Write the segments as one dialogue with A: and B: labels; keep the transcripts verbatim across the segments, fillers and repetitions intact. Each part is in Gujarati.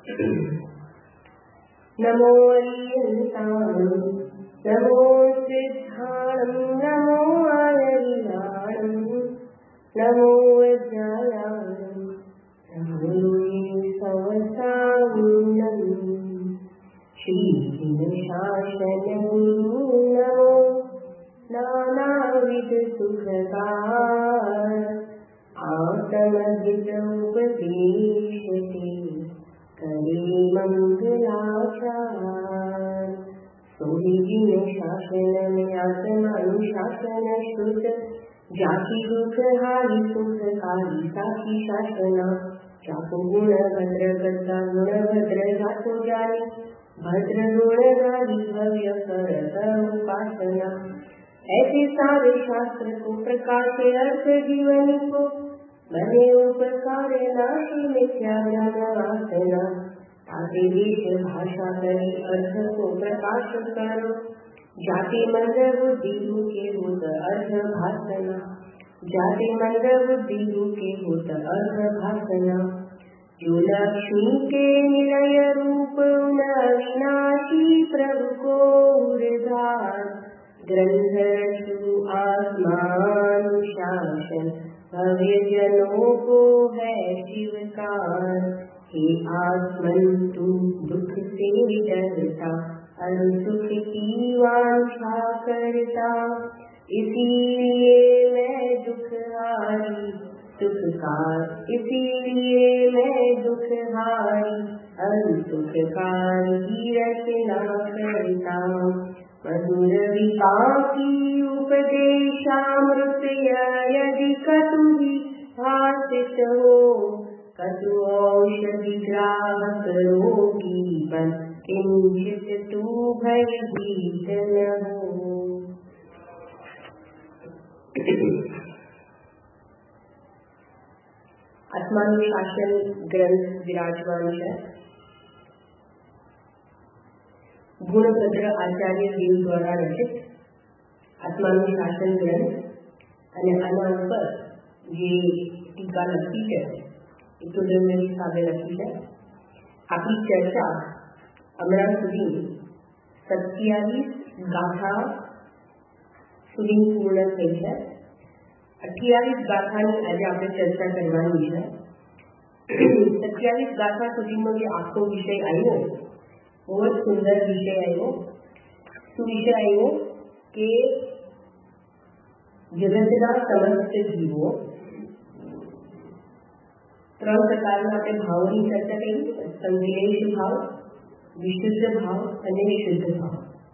A: नमो अरियन्ताणं नमो सिद्धाणं नमो आयर्याणं नमो वज्रायाणं नमो संवत्सावुन्नं श्रीशासनं नमो नानाविध सुखकार आत्महितोपदेशते करे मंगलाचार। सोहिजिन शासन में आत्मानुशासन श्रुत जाति दुख हारी सुखकारी साखी शासना जाको गुण भद्र करता गुण भद्र जाको जानी भद्र गुण गाली भव्य करत उपासना। ऐसे सारे शास्त्र को प्रकाशे अर्थ जीवन को बने उपकार नाशे मिथ्या ज्ञान वासना। आदि देश भाषा करी अर्थ को प्रकाश करो जाति मंद बुद्धि के भूत अर्थ भाषना। जाति मंद बुद्धि के भूत अर्थ भाषना। जो लक्ष्मी के निलय रूप उन अविनाशी प्रभु को उर्धार ग्रंथ रचु आसमान शासन भव्य जनों को है शिवकार। हे आत्मन तू दुख से डरता और सुख की वांछा करता इसीलिए मैं दुखहारी सुखकार इसीलिए मैं दुखहारी और सुखकार की रचना करता। मधुर विपाकी उपदेशामृत यदि कतु भी भाषित हो कतु औषधि ग्राहक रोगी बन किंचित तू भयभीत न हो। आत्मानुशासन ग्रंथ विराजमान है। गुणभद्र आचार्य देव द्वारा रचित आत्मानुशासन ग्रंथ અને આના ઉપર જે ટીકા લખી છે એ તો મેં હિસાબે લખી છે। આપણી ચર્ચા હમણાં સુધી સત્યાવીસ ગાથા સુધી પૂર્ણ થઈ છે। અઠ્યાવીસ ગાથાની આજે આપણે ચર્ચા કરવાની છે। સત્યાવીસ ગાથા સુધીનો જે આખો વિષય આવ્યો બહુ જ સુંદર વિષય આવ્યો। શું વિષય આવ્યો કે જગતના સમસ્ત જીવો ત્રણ પ્રકારના આપણે ભાવોની ચર્ચા કરી સંશ્લેષ ભાવ વિશુદ્ધ ભાવ અને શુદ્ધ ભાવ।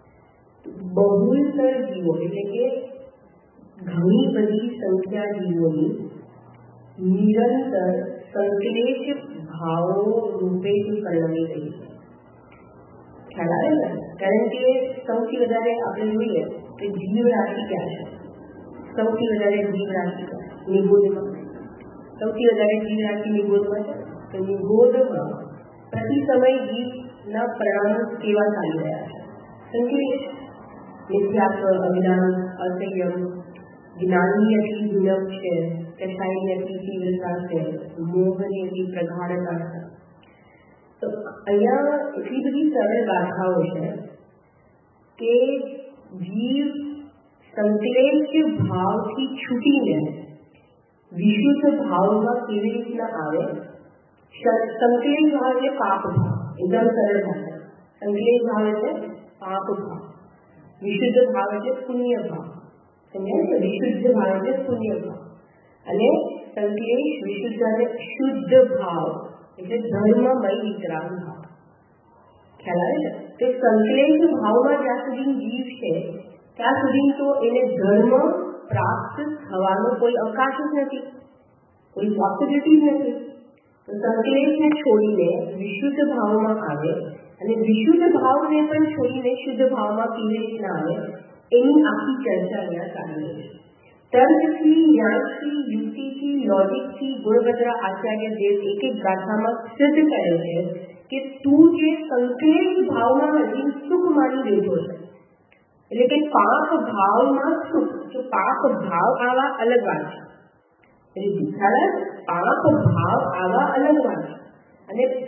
A: બહુતર જીવો એટલે કે ઘણી બધી સંખ્યા જીવોની નિરંતર સંશ્લેષ ભાવો રૂપે પરિણમી રહી છે। ખ્યાલ આવે ને? કારણ કે સૌથી વધારે આપણે જોઈએ કે જીવ રાશિ ક્યાં છે? સૌથી વધારે જીવ રાશિ નિગોદમાં સૌથી વધારે જીવ રાશિ નિગોદમાં છે। તો નિગોદમાં પ્રતિ સમય જીવના પરિણામો કેવા ચાલી રહ્યા છે? સંકેત મિથ્યાત્વ અજ્ઞાન અસંયમ જ્ઞાનની અતિ ઝુલમ છે કસાઈની અતિ તીવ્રતા છે મોહની અતિ પ્રગાઢતા છે। તો અહીંયા એટલી બધી સરળ ગાથાઓ છે કે જીવ સંશ્લેષ ભાવથી છૂટીને વિશુદ્ધ ભાવમાં કેવી રીતના આવે। સંશ્લેષ ભાવ એટલે પાપ ભાવ, એકદમ સરળ ભાષા। સંશ્લેષ ભાવ એટલે પાપ ભાવ, વિશુદ્ધ ભાવ એટલે પુણ્ય ભાવ। સમજાય? વિશુદ્ધ ભાવ એટલે પુણ્ય ભાવ અને સંશ્લેષ વિશુદ્ધ અને શુદ્ધ ભાવ એટલે ધર્મમય વિતરાગ ભાવ। ખ્યાલ આવે છે? તો સંશ્લેષ ભાવમાં જ્યાં સુધી જીવ છે ત્યાં સુધી તો એને ધર્મ પ્રાપ્ત થવાનો કોઈ અવકાશ જ નથી, કોઈ પોસિબિલિટી જ નથી। તો સંશ્લેષને છોડીને વિશુદ્ધ ભાવમાં આવે અને વિશુદ્ધ ભાવને પણ છોડીને શુદ્ધ ભાવમાં કેવી રીતના આવે એની આખી ચર્ચા અહીંયા ચાલી રહી છે। તર્કથી ન્યાયથી યુક્તિથી લોજિકથી ગુણભદ્ર આચાર્ય દેવ એક એક ગાથામાં સિદ્ધ કરે છે કે તું જે સંશ્લેષ ભાવમાં હજી સુખ માની બેઠો છે એટલે કે પાપ ભાવમાં સુખ, જો પાપ ભાવ આવા અલગ વાત છે। એટલે ખ્યાલ પાપ ભાવ આવા અલગ વાત છે અને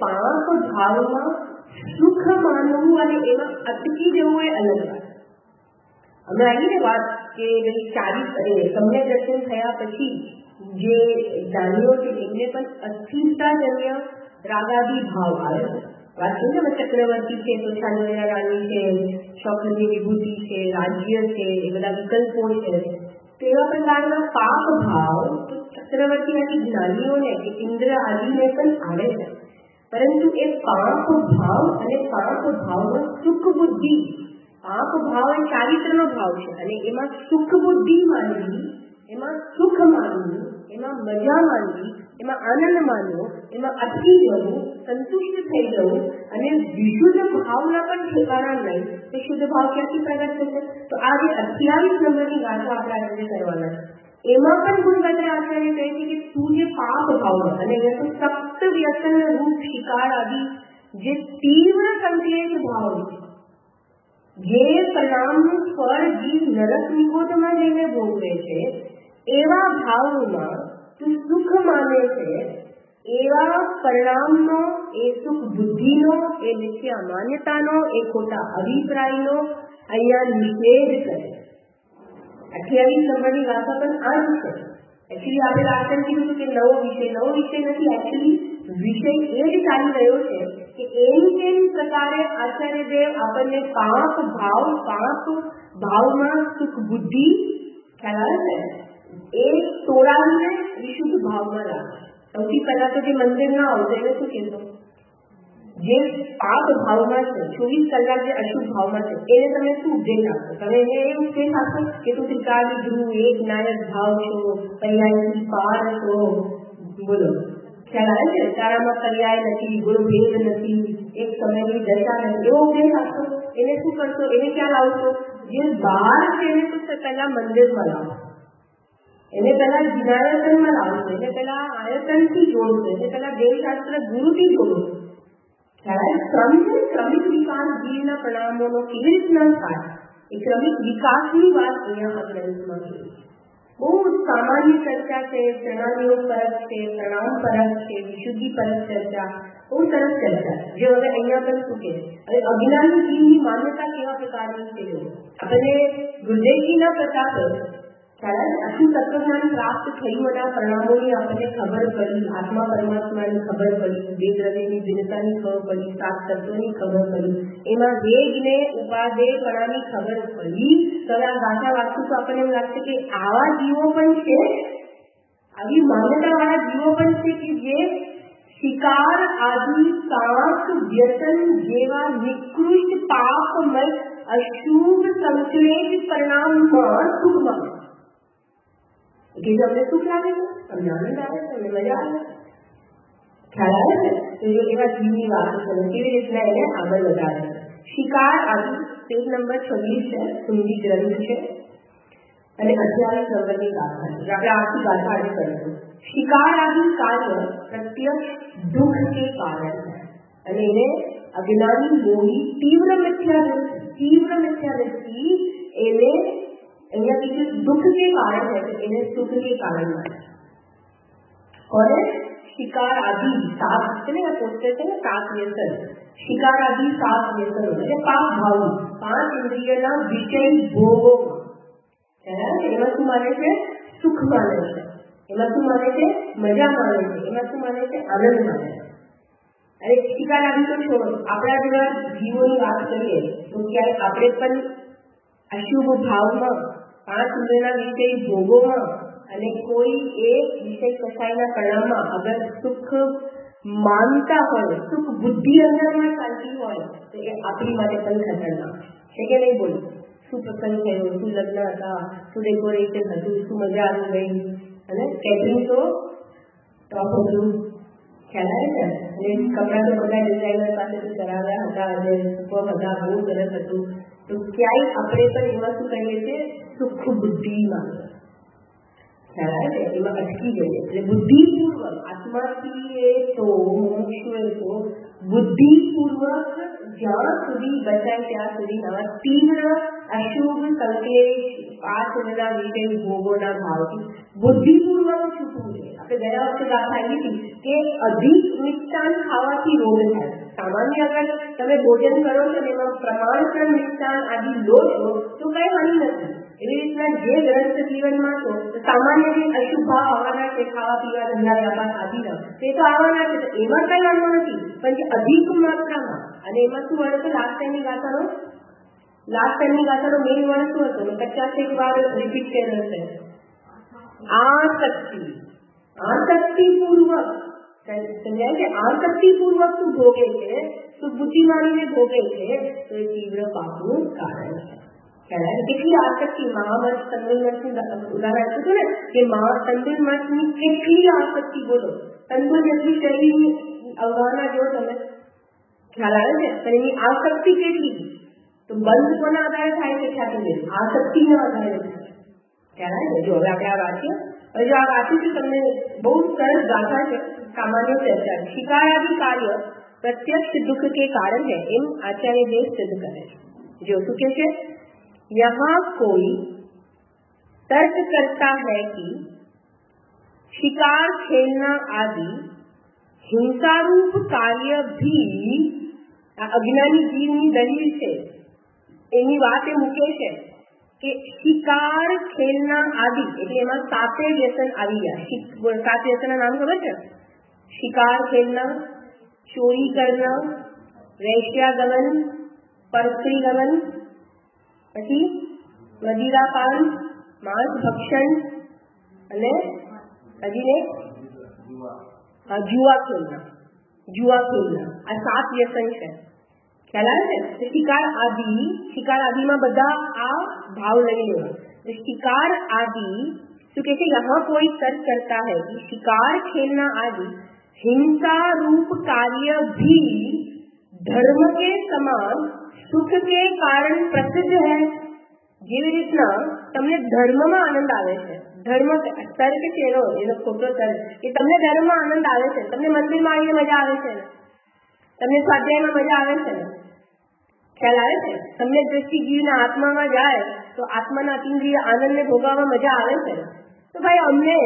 A: પાપ ભાવમાં સુખ માનવું અને એમાં અટકી જવું એ અલગ વાત. અમે આવીને વાત કે ભાઈ ચારી તમને દર્શન થયા પછી જે જાણીઓ છે એમને પણ અસ્થિરતાજન્ય રાગાદી ભાવ આવે. વાત છે ને ચક્રવર્તી છે, તોછાલવૈયા રાણી છે, શોખની વિભૂતિ છે, રાજ્ય છે, એ બધા વિકલ્પો છે. તેવા પ્રકારના પાપ ભાવ ચક્રવર્તી આદિ જ્ઞાનીઓને કે ઇન્દ્ર આદિને પણ આવે છે. પરંતુ એ પાપ ભાવ અને પાપ ભાવમાં સુખ બુદ્ધિ, પાપ ભાવ એ ચારિત્રનો ભાવ છે અને એમાં સુખ બુદ્ધિ માનવી, એમાં સુખ માનવું, એમાં મજા માનવી, એમાં આનંદ માનવો, એમાં અટકી જવું, સંતુષ્ટ થઈ જવું અને વિશુદ્ધ ભાવના પણ ઠેકાણા નહીં. તો શુદ્ધ ભાવ ક્યાંથી પ્રગટ થશે? તો આ જે અઠ્યાવીસ નંબરની ગાથા આપણે આજે કરવાના છે એમાં પણ ગુણવત્તા આચાર્ય કહે છે કે તું જે પાપ ભાવમાં અને અહીંયા તો સપ્ત વ્યસન રૂપ શિકાર આદિ જે તીવ્ર સંકેત ભાવ છે, જે પરિણામનું ફળ જીવ નરક નિકોટમાં જઈને ભોગવે છે, એવા ભાવમાં તું સુખ માને છે, એવા પરિણામનો, એ સુખ બુદ્ધિનો, એ મિથ્યા માન્યતાનો, એ ખોટા અભિપ્રાયનો અહીંયા નિષેધ કરે. અઠ્યાવીસ નંબરની ગાથા પણ આ જ છે. એકચ્યુઅલી આપણે આચરણ કીધું હતું કે નવો વિષય, નવો વિષય નથી. એકચ્યુઅલી વિષય એ જ ચાલી રહ્યો છે કે એમ કેમ પ્રકારે આચાર્યદેવ આપણને પાપ ભાવ, પાપ ભાવમાં સુખ બુદ્ધિ ખ્યાલ આવે છે એ તોડાવીને વિશુદ્ધ ભાવમાં લાવે. સૌથી પહેલા તો જે મંદિરના આવશે એને શું કહેશો? જે પાપ ભાવમાં છે, ચોવીસ કલાક જે અશુભ ભાવમાં છે, એને તમે શું ઉપદેશ આપશો? તમે એને એ ઉપદેશ આપશો કે તું ત્રિકાળી ધ્રુવ એક નાયક ભાવ છો, પર્યાયથી પાર છો. બોલો, ખ્યાલ આવે છે? તારામાં પર્યાય નથી, ગુણ ભેદ નથી, એક સમયની દશા નથી, એવો ઉપદેશ આપશો? એને શું કરશો? એને ક્યાં લાવશો? જે બહાર છે એને તો પહેલા મંદિરમાં લાવો, એને પહેલા વિનાયતનમાં લાવશો, એને પહેલા આયતનથી જોડશો, એને પહેલા દેવશાસ્ત્ર ગુરુથી જોડશો. ક્રમિક ક્રમિક વિકાસ જીવના પરિણામોનો કેવી રીતના થાય એ ક્રમિક વિકાસની વાત અહીંયા આ ગ્રંથમાં છે. બહુ સામાન્ય ચર્ચા છે, પ્રણાલીઓ પરત છે, પ્રણામ પરત છે, વિશુદ્ધિ પરત ચર્ચા, બહુ સરસ ચર્ચા જે હવે અહીંયા પણ શું કે હવે અજ્ઞાની જીવની માન્યતા કેવા પ્રકારની છે. આપણને ગુરુદેવજીના પ્રતાપે આખું તત્વજ્ઞાન પ્રાપ્ત થયું અને આ પરિણામોની આપણને ખબર પડી, આત્મા પરમાત્માની ખબર પડી, વેદ હૃદયની ભિન્નતાની ખબર પડી, સાત તત્વોની ખબર પડી, એમાં વેગને ઉપાદેયપણાની ખબર પડી. તો આ ગાથા વાંચું તો આપણને એમ લાગશે કે આવા જીવો પણ છે, આવી માન્યતાવાળા જીવો પણ છે કે જે શિકાર આદિ સાત વ્યસન જેવા નિકૃષ્ટ પાપમય અશુભ સંકલેશ પરિણામમાં સુખ મળે. કે અમને સુખ લાગે છે, અમને આનંદ આવે છે, અમને મજા આવે છે, ખ્યાલ આવે છે. તો જો એવા જીવની વાત છે કેવી રીતના એને આગળ વધારે છે. શિકાર આદિ પેજ નંબર છવ્વીસ છે, હિન્દી ગ્રંથ છે અને અઠ્યાવીસ નંબરની ગાથા છે. આપણે આખી ગાથા આજે કરીશું. શિકાર આદિ કાર્ય પ્રત્યક્ષ દુઃખ કે કારણ છે અને એને અજ્ઞાની મોહી તીવ્ર મિથ્યા દ્રષ્ટિ, તીવ્ર મિથ્યા દ્રષ્ટિ એને અહીંયા બીજું દુઃખ કે કારણ है तो इन्हें सुख के कारण माना. और शिकार आदि सात છે ને પોતે છે ને સાત વ્યસન, શિકાર આદि સાત વ્યસન એટલે પાપ ભાવ, પાંચ ઇન્દ્રિયના વિષય ભોગો. એમાં શું માને છે? સુખ માને છે. એમાં શું માને છે? મજા માને છે. એમાં શું માને છે? આનંદ માને છે. અરે શિકાર આદિ તો છોડો, આપણા જેવા જીવોની વાત કરીએ તો ક્યાંય આપણે પણ અશુભ ભાવમાં, પાંચ ઇન્દ્રિયના વિષય ભોગોમાં અને કોઈ એક વિષય કસાયના પરિણામમાં અગર સુખ માનતા હોય, સુખ બુદ્ધિ અંદરમાં ચાલતી હોય તો એ આપણી માટે પણ ખતરનાક છે કે નહીં? બોલો, શું પ્રસંગ થયો, શું લગ્ન હતા, શું ડેકોરેશન હતું, શું મજા આવી ગઈ, અને કેટરિંગ તો ટોપ હતું, ખ્યાલ આવે છે. અને કપડાં તો બધા ડિઝાઇનર પાસેથી કરાવ્યા હતા અને સુપર હતા, બહુ સરસ હતું. તો ક્યાંય આપણે પણ એમાં શું કહીએ છીએ? સુખ બુદ્ધિમાં ખ્યાલ આવે છે, એમાં અટકી જઈએ. એટલે બુદ્ધિપૂર્વક આત્માથી એ તો મોક્ષ તો બુદ્ધિપૂર્વક જ્યાં સુધી બચાય ત્યાં સુધી આવા તીવ્ર અશુભ સંકેત પાંચ બધા વિષય ભોગોના ભાવથી બુદ્ધિપૂર્વક છૂટવું છે. આપણે ગયા વખતે ગાથા આવી હતી કે અધિક મિષ્ટાન ખાવાથી રોગ ભોગ થાય. સામાન્ય અગર તમે ભોજન કરો છો ને એમાં પ્રમાણસર મિષ્ટાન આદિ લો છો તો કઈ હાનિ નથી. એવી રીતના જે ગ્રસ્ત જીવનમાં છો તો સામાન્ય જે અશુભ ભાવ આવવાના છે, ખાવા પીવા ધંધા વ્યાપાર આદિના તે તો આવવાના છે, તો એમાં કઈ વાંધો નથી. પણ જે અધિક માત્રામાં, અને એમાં શું વળે છે, લાસ્ટ ટાઈમની ગાથાનો લાસ્ટ ટાઈમની ગાથાનો મેઇન વર્ડ શું હતો? પચાસ એક વાર રિપીટ કરેલો છે, આસક્તિ. આસક્તિ પૂર્વક સમજાય છે, આસક્તિ પૂર્વક તું ભોગે છે, તું બુદ્ધિ માનીને ભોગે છે, તો એ તીવ્ર પાપનું કારણ છે. કેટલી આસક્તિ, મહામંસ તંદુરમંસનું ઉદાહરણ આપ્યું હતું ને, કે તંદુરમંસની કેટલી આસક્તિ, બોલો તંદુર જેટલી શરીરની અવગાહના જો તમે ખ્યાલ આવે છે, પણ એની આસક્તિ કેટલી, તો બંધ કોના આધારે થાય છે? ખ્યાતિ આસક્તિના આધારે થાય. ખ્યાલ આવે છે? જો હવે આપણે આ વાંચીએ, હવે જો આ વાંચીશું તમને બહુ સરસ ગાથા છે, સામાન્ય ચર્ચા. શિકારાદિ કાર્ય प्रत्यक्ष दुख के कारण है, एम आचार्य देव सिद्ध करे છે. जो શું કે છે? यहाँ कोई तर्क करता है कि शिकार खेलना आदि हिंसा रूप कार्य भी अज्ञानी जीवनी दलील છે. એની વાત એ મૂકે છે કે શિકાર ખેલના આદि એટલે એમાં સાતે વ્યસન આવી ગયા. સાત વ્યસનના નામ ખબર છે? शिकार खेलना, चोरी करना, वैश्यागमन, परस्त्री गमन, પછી મદિરાપાન, માંસ ભક્ષણ અને હજી એક જુઆ ખેલના. જુઆ ખેલના આ સાત વ્યસન છે. ખ્યાલ આવે છે? શિકાર આદિ, શિકાર આદિમાં બધા આ ભાવ લઈ લેવા. શિકાર આદि શું કે છે? यहाँ कोई तर्क करता है कि शिकार खेलना आदि हिंसा रूप कार्य भी धर्म के समान सुख के कारण प्रसिद्ध है. જેવી રીતના તમને ધર્મમાં આનંદ આવે છે, ધર્મ તર્ક છે એનો એનો ખોટો તર્ક કે તમને ધર્મમાં આનંદ આવે છે, તમને મંદિરમાં આવીને મજા આવે છે, તમને સ્વાધ્યાયમાં મજા આવે છે, ખ્યાલ આવે છે? તમને દ્રષ્ટિ જીવના આત્મામાં જાય તો આત્માના અતિન્દ્રિય આનંદને ભોગવવામાં મજા આવે છે. તો ભાઈ અમને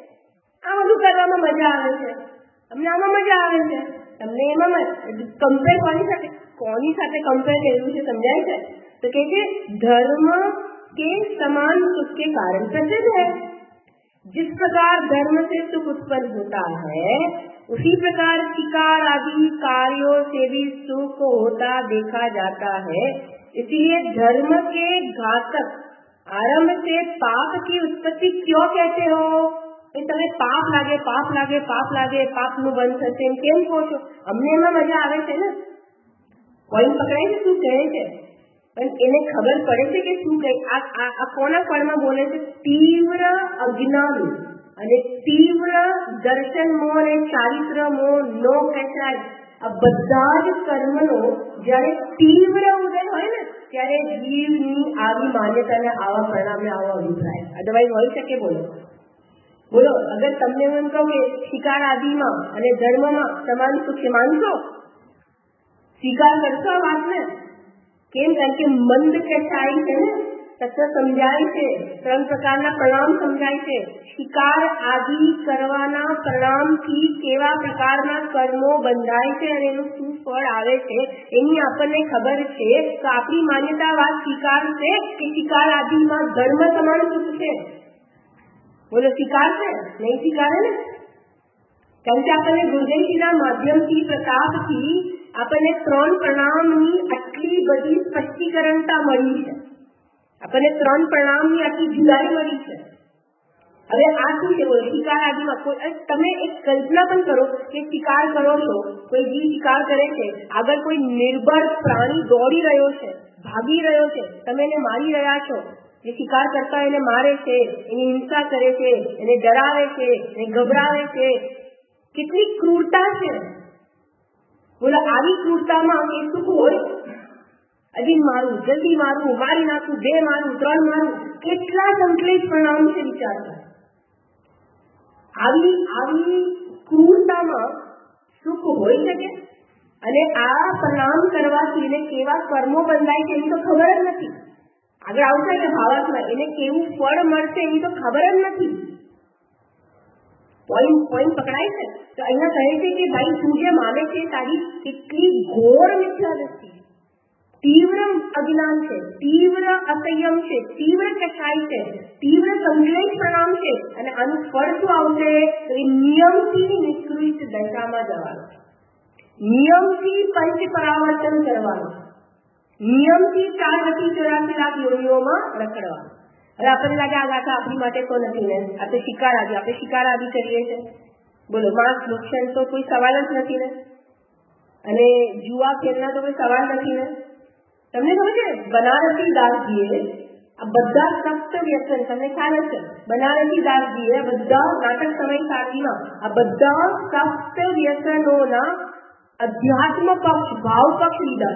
A: આ બધું કરવામાં મજા આવે છે, અમને આમાં મજા આવે છે, તમને એમાં કમ્પેર કોની સાથે કોની સાથે કમ્પેર કર્યું છે સમજાય છે? तो कहते धर्म के समान सुख के कारण प्रसिद्ध है. जिस प्रकार धर्म से सुख उत्पन्न होता है उसी प्रकार शिकार आदि कार्यों से भी सुख होता देखा जाता है. इसलिए धर्म के घातक आरंभ से पाप की उत्पत्ति क्यों कहते हो? તમે પાપ લાગે પાપ લાગે પાપ લાગે પાપનું બંધ થશે એમ કેમ કહો છો? અમને એમાં મજા આવે છે ને, પોઈન્ટ પકડાય છે શું કહે છે, પણ એને ખબર પડે છે કે શું કહે. આ કોના ફળમાં બોલે છે? તીવ્ર અજ્ઞાન અને તીવ્ર દર્શન મોહ અને ચારિત્ર મોહ નો ખેંચાય. આ બધા જ કર્મનો જયારે તીવ્ર ઉદય હોય ને ત્યારે જીવની આવી માન્યતાને આવા પરિણામને આવો અભિપ્રાય અદરવાઇઝ હોઈ શકે. બોલો બોલો અગર તમને એમ કહું કે શિકાર આદિમાં અને ધર્મમાં સમાન સુખ માનશો, સ્વીકાર કરશો આ વાતને? કેમ? કારણ કે મંદ ખેંચાય છે ને, તત્વ સમજાય છે, ત્રણ પ્રકારના પરિણામ સમજાય છે. શિકાર આદિ કરવાના પરિણામથી કેવા પ્રકારના કર્મો બંધાય છે અને એનું શું ફળ આવે છે એની આપણને ખબર છે. તો આપણી માન્યતા વાત સ્વીકાર છે કે શિકાર આદિમાં ધર્મ સમાન સુખ છે? બોલો સ્વીકાર છે? નહીં સ્વીકારે ને, કારણ કે આપણને ગુરુદેવજીના માધ્યમથી પ્રતાપથી આપણને ત્રણ પ્રણામની આટલી બધી સ્પષ્ટીકરણતા મળી છે, આપણને ત્રણ પ્રણામની આટલી જુદાઈ મળી છે. હવે આ શું છે? બોલો શિકાર આદિમાં કોઈ તમે એક કલ્પના પણ કરો કે શિકાર કરો છો, કોઈ જીવ શિકાર કરે છે, આગળ કોઈ નિર્બળ પ્રાણી દોડી રહ્યો છે, ભાગી રહ્યો છે, તમે એને મારી રહ્યા છો. જે શિકાર કરતા એને મારે છે, એની હિંસા કરે છે, એને ડરાવે છે, એને ગભરાવે છે, કેટલી ક્રૂરતા છે. બોલો આવી ક્રૂરતામાં એ સુખ હોય? હજી મારું, જલ્દી મારું, મારી નાખું, બે મારું, ત્રણ મારું, કેટલા સંકલિત પરિણામ છે વિચારતા. આવી આવી ક્રૂરતામાં સુખ હોઈ શકે? અને આ પરિણામ કરવાથી એને કેવા કર્મો બંધાય છે એની તો ખબર જ નથી. આગળ આવશે કે ભાવાત્મા એને કેવું ફળ મળશે એની તો ખબર જ નથી. પોઈન્ટ પોઈન્ટ પકડાય છે. તો અહીંયા કહે છે કે ભાઈ તું જે માને છે તારી કેટલી ઘોર મિથ્યા દ્રષ્ટિ, તીવ્ર અજ્ઞાન છે, તીવ્ર અસંયમ છે, તીવ્ર કસાય છે, તીવ્ર સંકલેશ પ્રણામ છે, અને આનું ફળ શું આવશે તો એ નિયમથી નિષ્કૃત દશામાં જવાનું, નિયમથી પંચ પરાવર્તન કરવાનું, નિયમથી ચાર ગતિ ચોરાસી લાખ યોનિઓમાં રખડવાનું. હવે આપણને લાગે આ ગાથા આપણી માટે તો નથી ને, આ તો શિકાર આદિ, આપણે શિકાર આદિ કરીએ છીએ, બોલો માંસ ભક્ષણ તો કોઈ સવાલ જ નથી ને, અને જુઆ ખેલના તો કોઈ સવાલ નથી ને. તમને ખબર છે બનારસી દાસજીએ આ બધા સખ્ત વ્યસન, તમને ખ્યાલ હશે બનારસી દાસજીએ બધા નાટક સમય સાચીમાં આ બધા સખ્ત વ્યસનોના અધ્યાત્મ પક્ષ, ભાવ પક્ષ લીધા.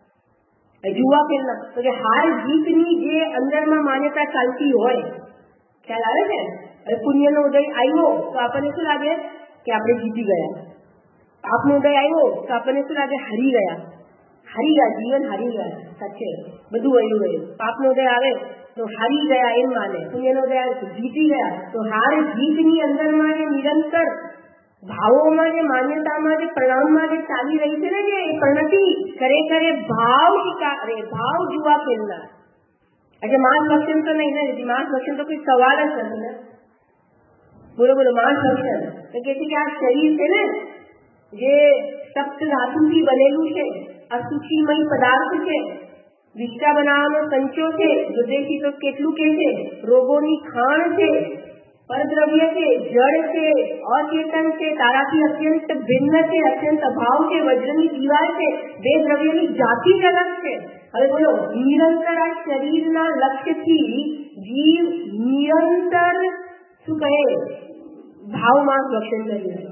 A: જુવા ખેલના તો કે હાર જીતની જે અંદરમાં માન્યતા ચાલતી હોય, ખ્યાલ આવે છે, હવે પુણ્યનો ઉદય આવ્યો તો આપણને શું લાગે કે આપણે જીતી ગયા, પાપનો ઉદય આવ્યો તો આપણને શું લાગે હારી ગયા, હારી ગયા, જીવન હારી ગયા, સાચે બધું વયું ગયું. પાપનો ઉદય આવે તો હારી ગયા એમ માને, પુણ્યનો ઉદય આવે તો જીતી ગયા. તો હાર જીતની અંદરમાં જે નિરંતર ભાવોમાં, જે માન્યતામાં, જે પરિણામમાં જે ચાલી રહી છે ને, જે પ્રણતિ ખરેખર ભાવ શિકાર, ભાવ જુવા ખેલનાર. એટલે માંસ ભક્ષણ તો નહીં ને, માંસ ભક્ષણ તો કોઈ સવાલ જ નથી ને. બોલો બોલો માંસ ભક્ષણ તો કે છે કે આ શરીર છે ને જે સપ્ત ધાતુથી બનેલું છે, અસુચિમય પદાર્થ છે, વિષ્ટા બનાવવાનો સંચો છે, હૃદયથી તો કેટલું કે છે, રોગોની ખાણ છે, પરદ્રવ્ય છે, જળ છે, અચેતન છે, તારાથી અત્યંત ભિન્ન છે, અત્યંત અભાવ છે, વજ્રની દીવાલ છે, બે દ્રવ્યની જાતિ જ અલગ છે. હવે બોલો નિરંતર આ શરીરના લક્ષ્યથી જીવ નિરંતર શું કહે ભાવમાં રક્ષણ કરી રહ્યો.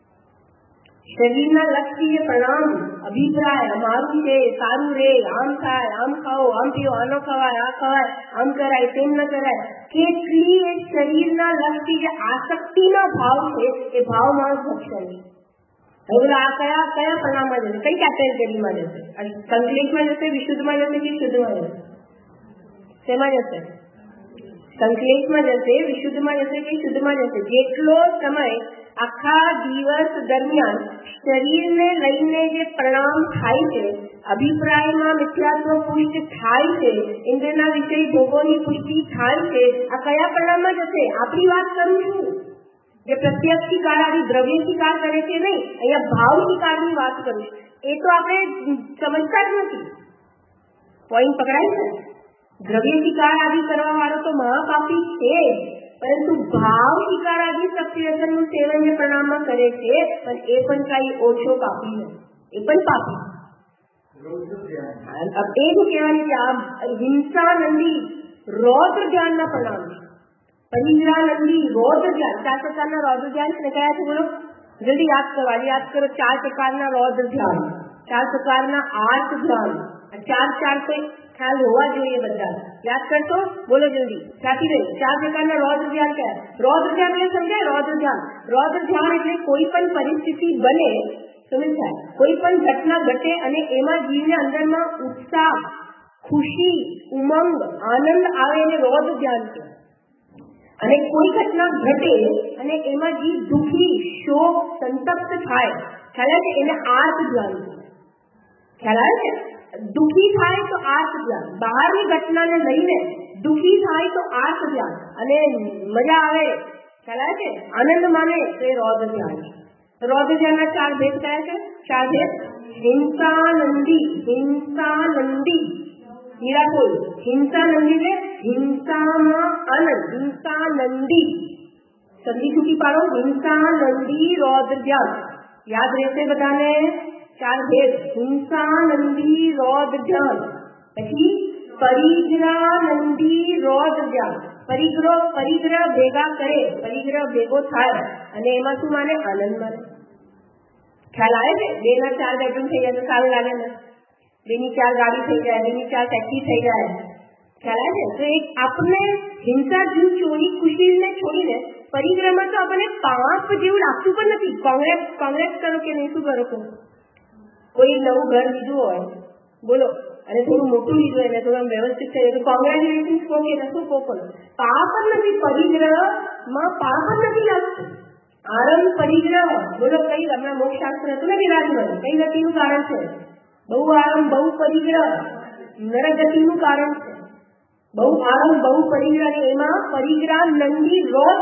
A: શરીરના લક્ષ્ય પ્રણામ અભિપ્રાય અમારું છે, સારું રે, આમ થાય, આમ ખાઓ, આમ પીઓ, આનો ખવાય, આ ખવાય, આમ કરાય, તેમ ન કરાય, કેટલી એ શરીરના લક્ષ્ય જે આસક્તિનો ભાવ છે એ ભાવમાં ભક્ષણ છે. હવે આ કયા કયા પ્રણામમાં જશે, કઈ કેટેગરીમાં જશે? સંકલેશમાં જશે, વિશુદ્ધમાં જશે કે શુદ્ધમાં જશે? શેમાં જશે? સંકલેશમાં જશે, વિશુદ્ધમાં જશે કે શુદ્ધમાં જશે? જેટલો સમય આખા દિવસ દરમિયાન શરીરને લઈને જે પરિણામ થાય છે, અભિપ્રાયમાં મિથ્યાત્વ પુષ્ટ થાય છે, ઇન્દ્રના વિષય ભોગોની પુષ્ટિ થાય છે, આ કયા પરિણામમાં જશે? આપણી વાત કરું છું જે પ્રત્યક્ષ શિકાર આદિ દ્રવ્ય શિકાર કરે છે નહીં, અહીંયા ભાવ શિકારની વાત કરું છું. એ તો આપણે સમજતા જ નથી. પોઈન્ટ પકડાય છે? દ્રવ્ય શિકાર આદિ કરવા વાળો તો મહાપાપી છે, પરંતુ ભાવ શિકાર આદિ સત્યવ્યસનનું સેવન જે પરિણામમાં કરે છે પણ એ પણ કઈ ઓછો પાપી નથી, એ પણ પાપી. એ જ કહેવાની કે આ હિંસાનંદી રૌદ્ર ધ્યાનના પરિણામ છે. પરિગ્રહાનંદી રૌદ્ર ધ્યાન, ચાર પ્રકારના રૌદ્ર ધ્યાન છે કયા છે બોલો? જલ્દી યાદ કરો, આજે યાદ કરો. ચાર પ્રકારના રૌદ્ર ધ્યાન, ચાર પ્રકારના આર્ત ધ્યાન, ચાર ચાર કોઈ ખ્યાલ હોવા જોઈએ બધા. યાદ કરશો? બોલો જલ્દી, સાચી ગઈ. ચાર પ્રકારના રૌદ્ર ધ્યાન કયા? રૌદ્ર ધ્યાન એટલે સમજાય? રૌદ્ર ધ્યાન, રૌદ્ર ધ્યાન એટલે કોઈ પણ પરિસ્થિતિ બને, સમજાય, કોઈ પણ ઘટના ઘટે અને એમાં જીવને અંદરમાં ઉત્સાહ, ખુશી, ઉમંગ, આનંદ આવે એને રૌદ્ર ધ્યાન છે. અને કોઈ ઘટના ઘટે અને એમાં જીવ દુઃખી, શોક, સંતપ્ત થાય, ખ્યાલ આવે છે, એને આર્ત ધ્યાન છે. ખ્યાલ આવે છે? દુઃખી થાય તો આર્ત ધ્યાન, બહારની ઘટનાને લઈને દુઃખી થાય તો આર્ત ધ્યાન, અને મજા આવે, ખ્યાલ આવે છે, આનંદ માને તો એ રૌદ્ર ધ્યાન છે. રૌદ્ર ધ્યાનના ચાર ભેદ કયા છે? ચાર ભેદ. હિંસાનંદી, હિંસાનંદી નિરાકુલ, હિંસાનંદી ને હિંસામાં આનંદ, હિંસાનંદી સંધિ છૂટી પાડો, હિંસાનંદી રૌદ્ર ધ્યાન. યાદ રહેશે બધાને? ચાર ભેદ. હિંસાનંદી રૌદ્ર ધ્યાન, પછી પરિગ્રહાનંદી રૌદ્ર ધ્યાન. પરિગ્રહ પરિગ્રહ ભેગા કરે, પરિગ્રહ ભેગો થાય અને એમાં શું માને? આનંદ માને. ખ્યાલ આવે છે? બે ના ચાર બેડરૂમ થઈ જાય તો સારું લાગે ને? બે ની ચાર ગાડી થઈ જાય, બે ની ચાર ટેક્સી થઈ જાય, ખ્યાલ આવે છે? તો એક આપણને હિંસા જેવું ચોરી ખુશીને છોડીને પરિગ્રહમાં તો આપણને પાપ જેવું લાગતું પણ નથી. કોંગ્રેસ કોંગ્રેસ કરો કે નહીં, શું કરો? કોઈ નવું ઘર લીધું હોય, બોલો, અને થોડું મોટું લીધું હોય ને થોડું વ્યવસ્થિત થઈ તો કોંગ્રેચ્યુલેશન કહો કે શું કહો, પણ પાપ જ નથી. પરિગ્રહમાં પાપ જ નથી લાગતું. આરંભ પરિગ્રહ, બોલો કઈ હમણાં મોક્ષ શાસ્ત્ર હતું ને વિરાજમાન, કઈ ગતિનું કારણ છે? બહુ આરંભ બહુ પરિગ્રહ નરગતિનું કારણ છે. બહુ આરંભ બહુ પરિગ્રહ, એમાં પરિગ્રહ નંદી રોધ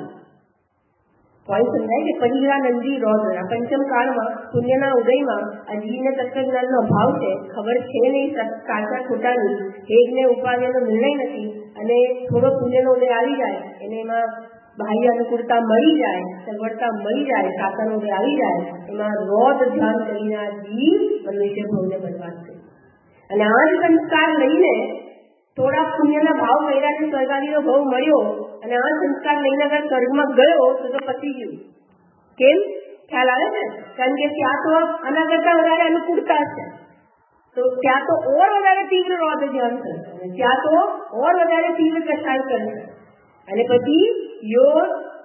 A: point સમજાય કે પરિગ્રહ નંદી રોધ પંચમ કાળમાં પુણ્યના ઉદયમાં આ જીવને તત્વજ્ઞાનનો અભાવ છે, ખબર છે નહીં સાચા ખોટાની, હેગને ઉપાધિનો નિર્ણય નથી, અને થોડો પુણ્યનો ઉદય આવી જાય એને એમાં બાહ્ય અનુકૂળતા મળી જાય, સગવડતા મળી જાય, સાધનો ઉદય આવી જાય, એમાં રોધ ધ્યાન કરીને આ જીવ મનુષ્ય ભવને બરબાદ કરે. અને આ જ સંસ્કાર લઈને થોડા પુણ્યના ભાવ કર્યા ને સ્વર્ગાદીનો ભાવ મળ્યો, અને આ સંસ્કાર લઈને અગર સ્વર્ગમાં ગયો તો તો પતી ગયું. કેમ? ખ્યાલ આવે છે? કારણ કે ત્યાં તો આના કરતા વધારે અનુકૂળતા છે, તો ત્યાં તો ઓર વધારે તીવ્ર રોધ ધ્યાન થશે, અને ત્યાં તો ઓર વધારે તીવ્ર કસાય કરશે. અને પછી યો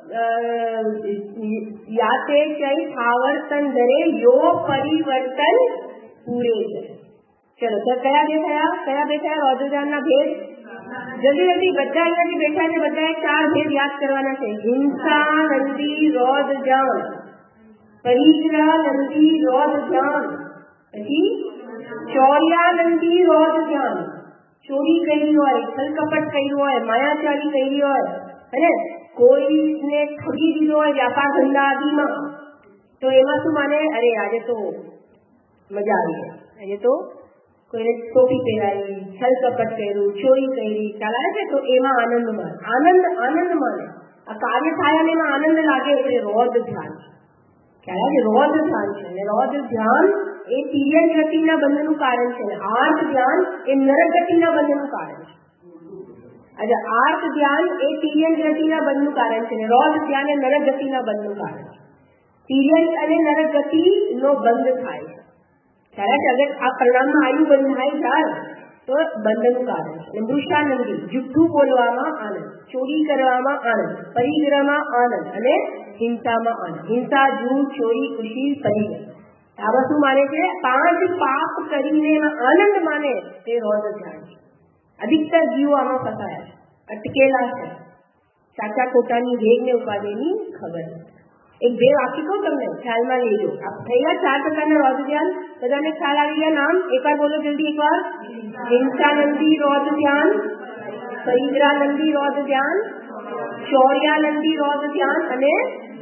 A: યાતે ચૈ આવર્તન ધરે યો પરિવર્તન પૂરે છે. ચલો તો કયા બે થયા? કયા બે થયા? રોધ ધ્યાનના ભેદ. જલ્દી જલ્દી બધા અહીંયાથી બેઠા છે, બધાએ ચાર ભેદ યાદ કરવાના છે. હિંસા નંદી રોધ ધ્યાન, પરિગ્રહ નંદી રોધ ધ્યાન, પછી ચોર્યાનંદી રોધ ધ્યાન. ચોરી કરી હોય, છલકપટ કરી હોય, માયાચારી કરી હોય, અને કોઈને ઠગી દીધો હોય વ્યાપાર ધંધા આદિમાં, તો એમાં શું માને? અરે આજે તો મજા આવી ગઈ, આજે તો કોઈને ટોપી પહેરાવી, છલકપટ કર્યું, ચોરી કરી, ચાલે છે, તો એમાં આનંદ માને. આનંદ આનંદ માને આ કાર્ય થાય અને એમાં આનંદ લાગે, એટલે રોધ ધ્યાન છે. ખ્યાલ છે? રોધ ધ્યાન છે. અને રોધ ધ્યાન એ તિર્યક ગતિના બંધનું કારણ છે, આર્ત ધ્યાન એ નરક ગતિના બંધનું કારણ છે. અચ્છા, આર્ત ધ્યાન એ તિર્યક ગતિના બંધનું કારણ છે, રોધ ધ્યાન એ નરક ગતિના બંધનું કારણ છે. તિર્યક અને નરક ગતિનો બંધ થાય છે. ખ્યાલ છે? અગર આ પરિણામમાં આયુ બંધાઈ જાય તો બંધનું કારણ છે. અને મૃષાનંદી, જુઠ્ઠું બોલવામાં આનંદ, ચોરી કરવામાં આનંદ, પરિગ્રહમાં આનંદ, અને હિંસામાં આનંદ. હિંસા, જૂઠ, ચોરી, ખુશી, પરિગ્રહ, આ બધું માને છે. પાંચ પાપ કરીને એમાં આનંદ માને તે રોધ ધ્યાન છે. અધિકતર જીવો આમાં ફસાયા છે, અટકેલા છે, સાચા ખોટાની વેગ ને ઉપાધિની ખબર. એક બે વાક્ય કહું તમને, ખ્યાલમાં લેજો. થઈ ગયા ચાર પ્રકારના રોધ ધ્યાન, બધાને ખ્યાલ આવી ગયા? નામ એકવાર બોલો જલ્દી, એકવાર. હિંસાનંદી રોધ ધ્યાન, પરિગ્રહાનંદી રોધ ધ્યાન, ચોર્યાનંદી રોધ ધ્યાન, અને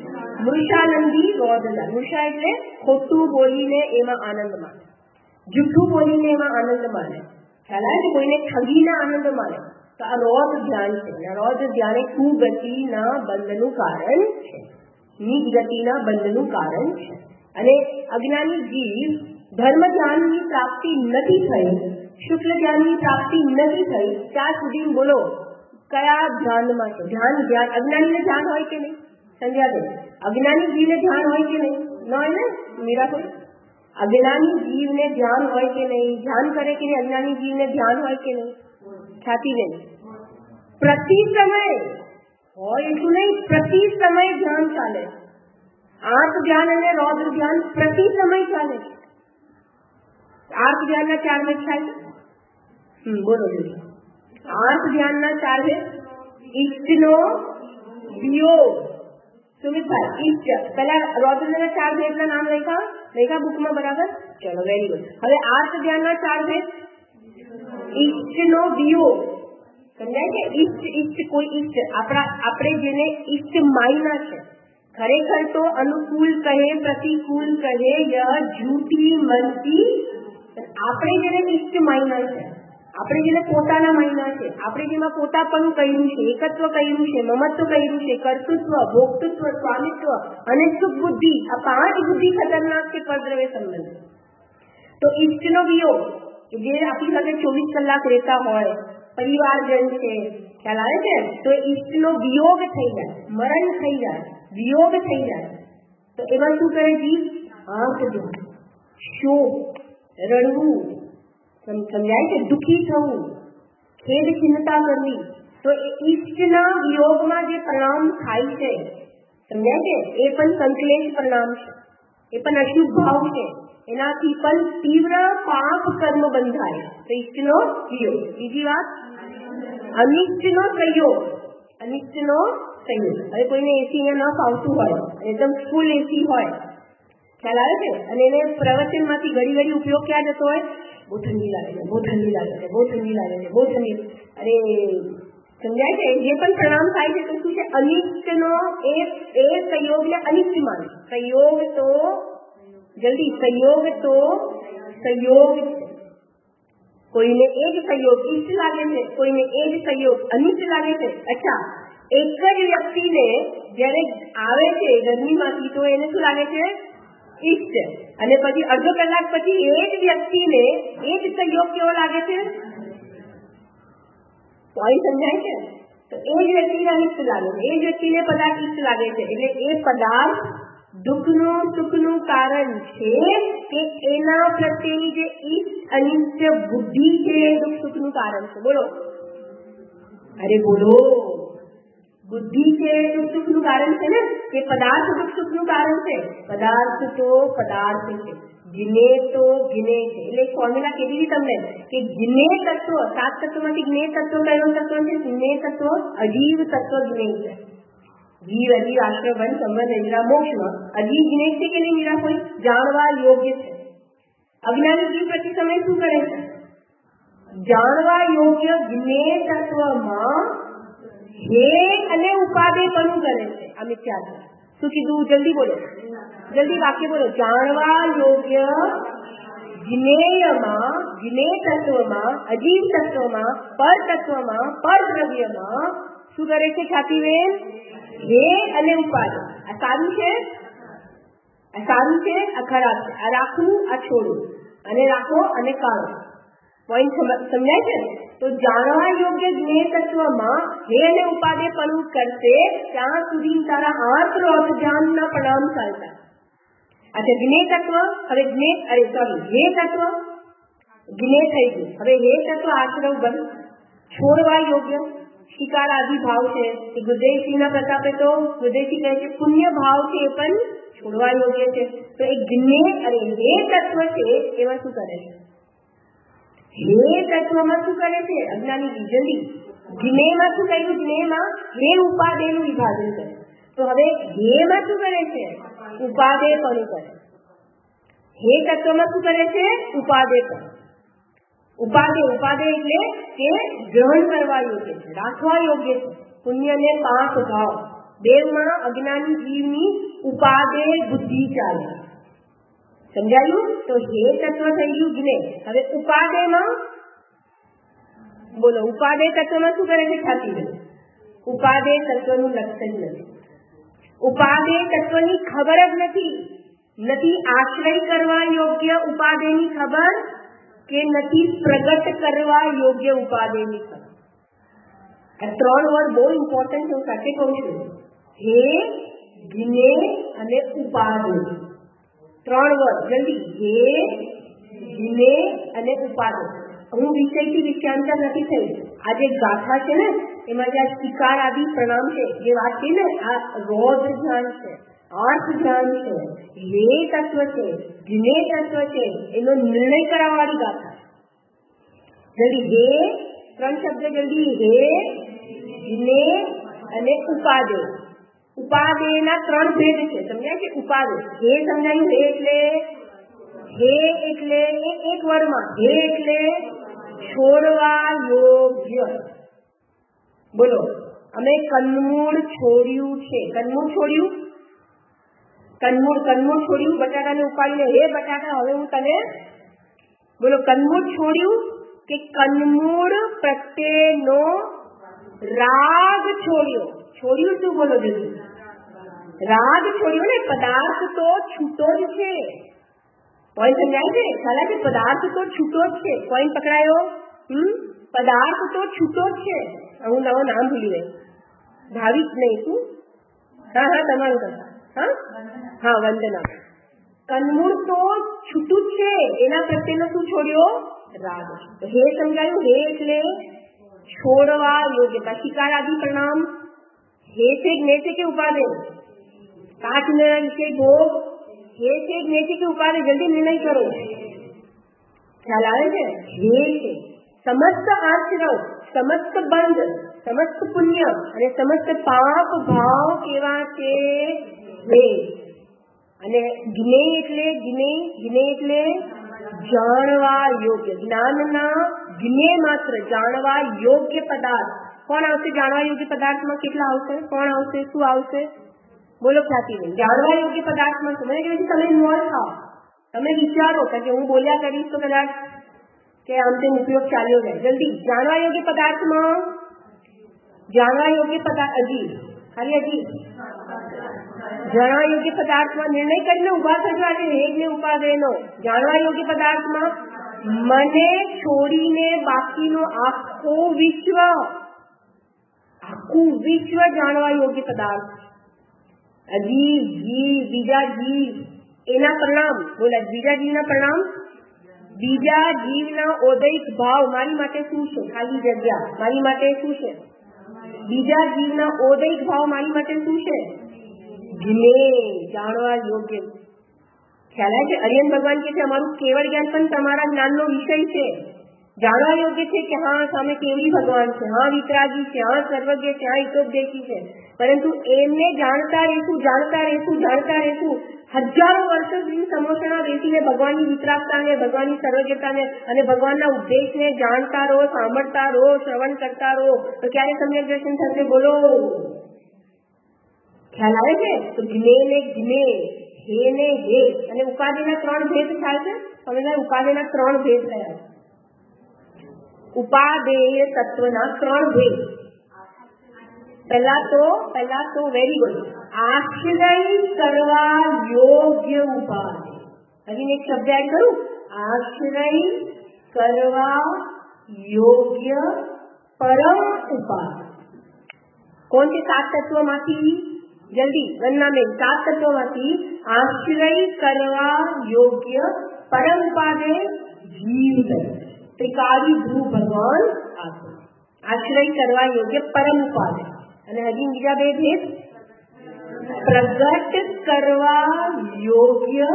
A: મૃષાનંદી રોધ ધ્યાન. મૃષા એટલે ખોટું બોલીને એમાં આનંદ માને, જુઠ્ઠું બોલીને એમાં આનંદ માને, ખ્યાલ આવે છે? કોઈને ઠગીને આનંદ માને, તો આ રોધ ધ્યાન છે. રોધ ધ્યાન એ કુગતિના બંધનું કારણ છે, નીચ ગતિના બંધનું કારણ છે. અને અજ્ઞાની જીવ ધર્મ ધ્યાનની પ્રાપ્તિ નથી થઈ, શુક્લ ધ્યાનની પ્રાપ્તિ નથી થઈ, ત્યાં સુધી બોલો કયા ધ્યાનમાં છે? ધ્યાન ધ્યાન અજ્ઞાનીને ધ્યાન હોય કે નહીં? સમજ્યા? અજ્ઞાની જીવને ધ્યાન હોય કે નહીં? ન હોય ને મીરા કોઈ? અજ્ઞાની જીવને ધ્યાન હોય કે નહીં? ધ્યાન કરે કે નહીં? અજ્ઞાની જીવને ધ્યાન હોય કે નહીં? ખ્યાતિબેન, પ્રતિ સમય હોય એટલું નહીં, પ્રતિ સમય ધ્યાન ચાલે. આર્ત ધ્યાન અને રૌદ્ર ધ્યાન પ્રતિ સમય ચાલે. આર્ત ધ્યાનના ચાર ભેદ થાય. હમ બોલો જોઈએ. આર્ત ધ્યાનના ચાર ભેદ: ઈષ્ટનો વિયોગ. સુમિતભાઈ, ઈષ્ટ પેલા રૌદ્રના ચાર ભેદના નામ લખ્યા લખ્યા બુકમાં, બરાબર? ચલો, વેરી ગુડ. હવે આર્ત ધ્યાનના ચાર ભેદ: ઈષ્ટનો વિયોગ. સમજાય છે? ઈષ્ટ ઈષ્ટ કોઈ ઈષ્ટ આપણા આપણે જેને ઈષ્ટ માયના છે, ખરેખર તો અનુકૂળ કહે, પ્રતિકૂળ કહે, ય જૂઠી મનથી, આપણે જેને ઈષ્ટ માયના છે, આપણે જેને પોતાના માયના છે, આપણે જેમાં પોતાપણું કર્યું છે, એકત્વ કર્યું છે, મમત્વ કર્યું છે, કર્તૃત્વ, ભોક્તૃત્વ, સ્વામિત્વ અને સુખ બુદ્ધિ, આ પાંચ બુદ્ધિ ખતરનાક છે પરદ્રવ્ય સંબંધ. તો ઈષ્ટનો વિયોગ, જે આપણી સાથે ચોવીસ કલાક રહેતા હોય, પરિવારજન છે, ખ્યાલ આવે છે? તો ઈષ્ટનો વિયોગ થઈ જાય, મરણ થઈ જાય, વિયોગ થઈ જાય, તો એમાં શું કરે જીવ? આંખ ધ્યાન, શોક, રડવું, સમજાય છે? દુઃખી થવું, ખેદ ચિંતા કરવી. તો એ ઈષ્ટના વિયોગમાં જે પરિણામ થાય છે, સમજાય છે? એ પણ સંકલેશ પરિણામ છે, એ પણ અશુભ ભાવ છે, એનાથી પણ તીવ્ર પાપ કર્મ બંધાય. તો ઈષ્ટનો વિયોગ. બીજી વાત, અનિષ્ટનો સંયોગ. અનિષ્ટનો સંયોગ. હવે કોઈને એસી અહીંયા ન ફાવતું હોય, એકદમ ફૂલ એસી હોય, ખ્યાલ આવે છે, અને એને પ્રવચનમાંથી ઘડી ઘડી ઉપયોગ ક્યાં જતો હોય, બહુ ઠંડી લાગે છે, બહુ ઠંડી લાગે છે, બહુ ઠંડી લાગે છે, બહુ ઠંડી. અરે સમજાય છે, જે પણ પ્રણામ થાય છે તો શું છે, અનિષ્ટનો એ એ સંયોગને અનિષ્ટ માને. સંયોગ તો જલ્દી સંયોગ તો સંયોગ છે. કોઈને એ જ સંયોગ ઈષ્ટ લાગે છે, કોઈને એ જ સંયોગ અનિષ્ટ લાગે છે. અચ્છા, એક જ વ્યક્તિને જયારે આવે છે ગરમીમાંથી તો એને શું લાગે છે, ઈષ્ટ, અને પછી અડધો કલાક પછી એ જ વ્યક્તિને એ જ સંયોગ કેવો લાગે છે, પોઈન્ટ સમજાય છે. તો એ જ વ્યક્તિને અનિષ્ટ લાગે છે, એ જ વ્યક્તિને પદાર્થ ઈષ્ટ લાગે છે. એટલે એ પદાર્થ દુઃખનું સુખનું કારણ છે કે એના પ્રત્યેની જે ઈષ્ટ અનિષ્ટ બુદ્ધિ છે એ દુઃખ સુખનું કારણ છે. બોલો, અરે બોલો, બુદ્ધિ છે દુઃખ સુખનું કારણ છે ને, કે પદાર્થ દુઃખ સુખનું કારણ છે. પદાર્થ તો પદાર્થ છે, જ્ઞે તો જ્ઞે છે. એટલે એક ફોર્મ્યુલા કીધી હતી તમને કે જ્ઞે તત્વ, સાત તત્વમાંથી જ્ઞે તત્વ કયું તત્વ છે, જ્ઞે તત્વ અજીવ તત્વ જ્ઞે છે. જીવ અજીવ આશ્રય વન સંબંધ નિદ્રા મોક્ષમાં અજીવ જ્ઞે છે કે નહીં નિરા કોઈ જાણવા યોગ્ય છે. અજ્ઞાની જીવ પ્રતિ સમય શું કરે છે, જાણવા યોગ્ય જ્ઞે તત્વમાં હે અને ઉપાદેયપણું કરે છે. આ મિથ્યા છે. શું કીધું, જલ્દી બોલો, જલ્દી વાક્ય બોલો. જાણવા યોગ્ય જ્ઞેયમાં, જ્ઞેય તત્વમાં, અજીવ તત્વમાં, પર તત્વમાં, પર દ્રવ્યમાં શું કરે છે છાતીબેન, હે અને ઉપાદેય. આ સારું છે, આ સારું છે, આ ખરાબ છે, આ રાખવું, આ છોડવું, અને રાખો અને કાઢો. પોઈન્ટ સમજાય છે ને? તો જાણવા યોગ્ય જ્ઞેય તત્વમાં હે અને ઉપાદેયપણું કરશે ત્યાં સુધી તારા આર્થ રોધ ધ્યાનના પરિણામ ચાલતા. અચ્છા, જ્ઞેય તત્વ, હવે જ્ઞેય, અરે સોરી, હે તત્વ જ્ઞેય થઈ ગયું. હવે હે તત્વ આશ્રવ બન છોડવા યોગ્ય શિકાર આદિ ભાવ છે. એ ગુરુદેવસિંહના પ્રતાપે તો ગુરુદેવસિંહ કહે છે પુણ્ય ભાવ છે એ પણ છોડવા યોગ્ય છે. તો એ જ્ઞેય અરે હે તત્વ છે એમાં શું કરે છે, હે તત્વમાં શું કરે છે, અજ્ઞાની જલ્દી જ્ઞેયમાં શું કર્યું, જ્ઞેયમાં હે ઉપાદેયનું વિભાજન કરે. તો હવે હેમાં શું કરે છે, ઉપાદેયપણું કરે. હે તત્વમાં શું કરે છે, ઉપાદેયપણું. ઉપાદેય, ઉપાદેય એટલે કે ગ્રહણ કરવા યોગ્ય છે, રાખવા યોગ્ય છે. પુણ્ય ને પાંચ ભાવ, દેવમાં અજ્ઞાની જીવની ઉપાદેય બુદ્ધિ ચાલે. સમજાયું? તો હે તત્વ થઈ ગયું જ્ઞેય. હવે ઉપાદેયમાં બોલો, ઉપાદેય તત્વમાં શું કરે છે છાતી? ઉપાદેય તત્વનું લક્ષણ નથી. ઉપાદેય તત્વની ખબર જ નથી. નથી આશ્રય કરવા યોગ્ય ઉપાદેયની ખબર કે નથી પ્રગટ કરવા યોગ્ય ઉપાદેયની ખબર. આ ત્રણ વર્ડ બહુ ઇમ્પોર્ટન્ટ હું સાથે કહું છું. હે, જ્ઞેય અને ઉપાદેય. ત્રણ વર્ડ જલ્દી, હે, જ્ઞેય અને ઉપાદેય. હું વિષયથી વિષયાંતર નથી થઈ. આ જે ગાથા છે ને એમાં જે શિકાર આદિ પ્રણામ છે, જે વાત છે ને, આ રોધ ધ્યાન છે, અર્થ ધ્યાન છે, હે તત્વ છે, જ્ઞેય તત્વ છે, એનો નિર્ણય કરાવવાની ગાથા. જલ્દી હે, ત્રણ શબ્દ જલ્દી, હે, જ્ઞેય અને ઉપાદેય. ઉપાદેયના ત્રણ ભેદ છે, સમજાય છે? ઉપાદેય હે સમજાયું? હે એટલે હે એટલે એક વર્ડમાં હે એટલે છોડવા યોગ્ય. બોલો, અમે કન્મૂળ છોડ્યું છે. કન્મૂળ છોડ્યું, કન્મૂળ કન્મૂળ છોડ્યું. બટાકાને ઉપાડીને હે બટાકા હવે હું તને, બોલો, કન્મૂળ છોડ્યું કે કન્મૂળ પ્રત્યેનો રાગ છોડ્યો? છોડ્યું શું? બોલો જલ્દી. રાગ છોડ્યો ને. પદાર્થ તો છૂટો જ છે. પોઈન્ટ સમજાય છે? ખ્યાલ છે? પદાર્થ તો છૂટો જ છે. પોઈન્ટ પકડાયો? હમ પદાર્થ તો છૂટો જ છે. હું નવો નામ ભૂલી ગઈ. ભાવિક નહીં શું? હા હા તમારું કરતા હા હા વંદના. કન્મૂળ તો છૂટું જ છે. એના પ્રત્યેનો શું છોડ્યો? રાગ. હે સમજાયું? હે એટલે છોડવા યોગ્ય. શિકાર આદિ પ્રણામ હે છે, જ્ઞેય છે કે ઉપાદેય? કાચ વિષય ભોગ હે છે, જ્ઞેય છે કે ઉપાદેય? જલ્દી નિર્ણય કરો. ખ્યાલ આવે છે? હે છે. સમસ્ત આશ્રવ, સમસ્ત બંધ સમસ્ત પુણ્ય અને સમસ્ત પાપ ભાવ કેવા છે અને જ્ઞેય એટલે જ્ઞેય જ્ઞેય એટલે જાણવા યોગ્ય, જ્ઞાનના જ્ઞેય માત્ર જાણવા યોગ્ય પદાર્થ. કોણ આવશે જાણવા યોગ્ય પદાર્થમાં? કેટલા આવશે? કોણ આવશે? શું આવશે? બોલો ખ્યાતિબેન. જાણવા યોગ્ય પદાર્થમાં મને કહે છે તમે ઇન્વોલ્વ થાઓ, તમે વિચારો કે હું બોલ્યા કરીશ તો કદાચ કે આમ તેમ ઉપયોગ ચાલ્યો જાય. જલ્દી જાણવા યોગ્ય પદાર્થમાં, જાણવા યોગ્ય પદાર્થ અજી ખાલી અજી જાણવા યોગ્ય પદાર્થમાં નિર્ણય કરીને ઉભા થજો. આજે હેગને ઉપાદેયનો જાણવા યોગ્ય પદાર્થમાં મને છોડીને બાકીનો આખો વિશ્વ, આખું વિશ્વ જાણવા યોગ્ય પદાર્થ. અજીવ જીવ, બીજા જીવ એના પરિણામ બોલા, બીજા જીવના પરિણામ, બીજા જીવના ઓદૈક ભાવ મારી માટે શું છે? ખાલી જગ્યા મારી માટે શું છે? બીજા જીવના ઓદૈક ભાવ મારી માટે શું છે? જ્ઞેય જાણવા યોગ્ય. ખ્યાલ આવે છે? અરિયન ભગવાન કે છે અમારું કેવળ જ્ઞાન પણ તમારા જ્ઞાનનો વિષય છે. જાણવા યોગ્ય છે કે હા સામે કેવડી ભગવાન છે, હા વિતરાગી છે, હા સર્વજ્ઞ છે, હા હિતોપદેશી છે. પરંતુ એમને જાણતા રહેશું જાણતા રહેશું જાણતા રહેશું હજારો વર્ષો સુધી સમોસણા બેસીને ભગવાનની વિતરાગતાને, ભગવાનની સર્વજ્ઞતાને અને ભગવાનના ઉપદેશને જાણતા રહો, સાંભળતા રહો, શ્રવણ કરતા રહો તો ક્યારે સમ્યક દર્શન થશે? બોલો ખ્યાલ આવે છે? તો જ્ઞેય ને જ્ઞેય, હે ને હે અને ઉપાધિના ત્રણ ભેદ થાય છે. સમજ્યા? ઉપાધિના ત્રણ ભેદ થયા. ઉપાદેય તત્વના ત્રણ ભેદ. પહેલા તો પહેલા તો વેરી ગુડ આશ્રય કરવા યોગ્ય ઉપાધિ. હજી એક શબ્દ એડ કરું, આશ્રય કરવા યોગ્ય પરમ ઉપાધિ. કોણ છે? સાત તત્વોમાંથી જલ્દી ગણના મેં સાત તત્વોમાંથી આશ્રય કરવા યોગ્ય પરમ ઉપાધિ જીવ ત્રિકાળી ધ્રુવ ભગવાન આપે. આશ્રય કરવા યોગ્ય પરમ ઉપાધિ. અને હજી બીજા બે ભેદ, પ્રગટ કરવા યોગ્ય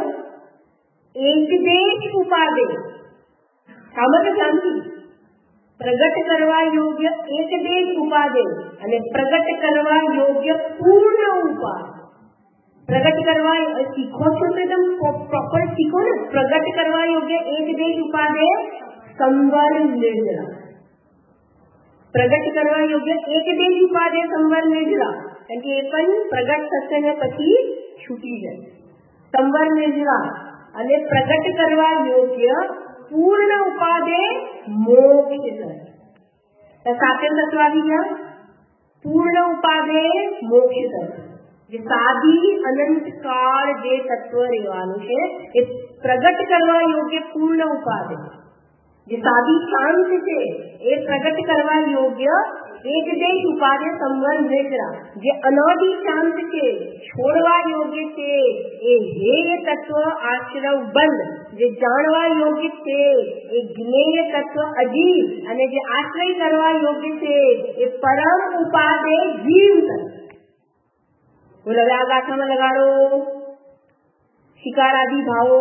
A: એકદેશ ઉપાધિ. સામાન્ય શાંતિ. પ્રગટ કરવા યોગ્ય એકદેશ ઉપાધિ અને પ્રગટ કરવા યોગ્ય પૂર્ણ ઉપાધિ. પ્રગટ કરવા શીખો છો તો એકદમ પ્રોપર શીખો ને. પ્રગટ કરવા યોગ્ય એકદેશ ઉપાધિ સંવર નિર્જરા. પ્રગટ કરવા યોગ્ય એકદેશ ઉપાધિ સંવર નિર્જરા. કારણ કે એ પણ પ્રગટ થશે ને પછી છૂટી જાય. સંવર નિર્જરા અને પ્રગટ કરવા યોગ્ય પૂર્ણ ઉપાધિ મોક્ષ થાય. સાથે તત્વ આવી ગયા. પૂર્ણ ઉપાધિ મોક્ષ થાય. જે સાદી અનંત કાળ જે તત્વ રહેવાનું છે એ પ્રગટ કરવા યોગ્ય પૂર્ણ ઉપાધિ. જે સાદી શાંત છે એ પ્રગટ કરવા યોગ્ય એકદેશ ઉપાધિ સંવર નિર્જરા. જે અનાદિ શાંત છે, છોડવા યોગ્ય છે એ હેય તત્વ આશ્રવ બંધ. જે જાણવા યોગ્ય છે એ જ્ઞેય તત્વ અજીવ અને જે આશ્રય કરવા યોગ્ય છે એ પરમ ઉપાધિ જીવ તત્વ. બોલો હવે આ ગાથામાં લગાડો. શિકારાદિ ભાવો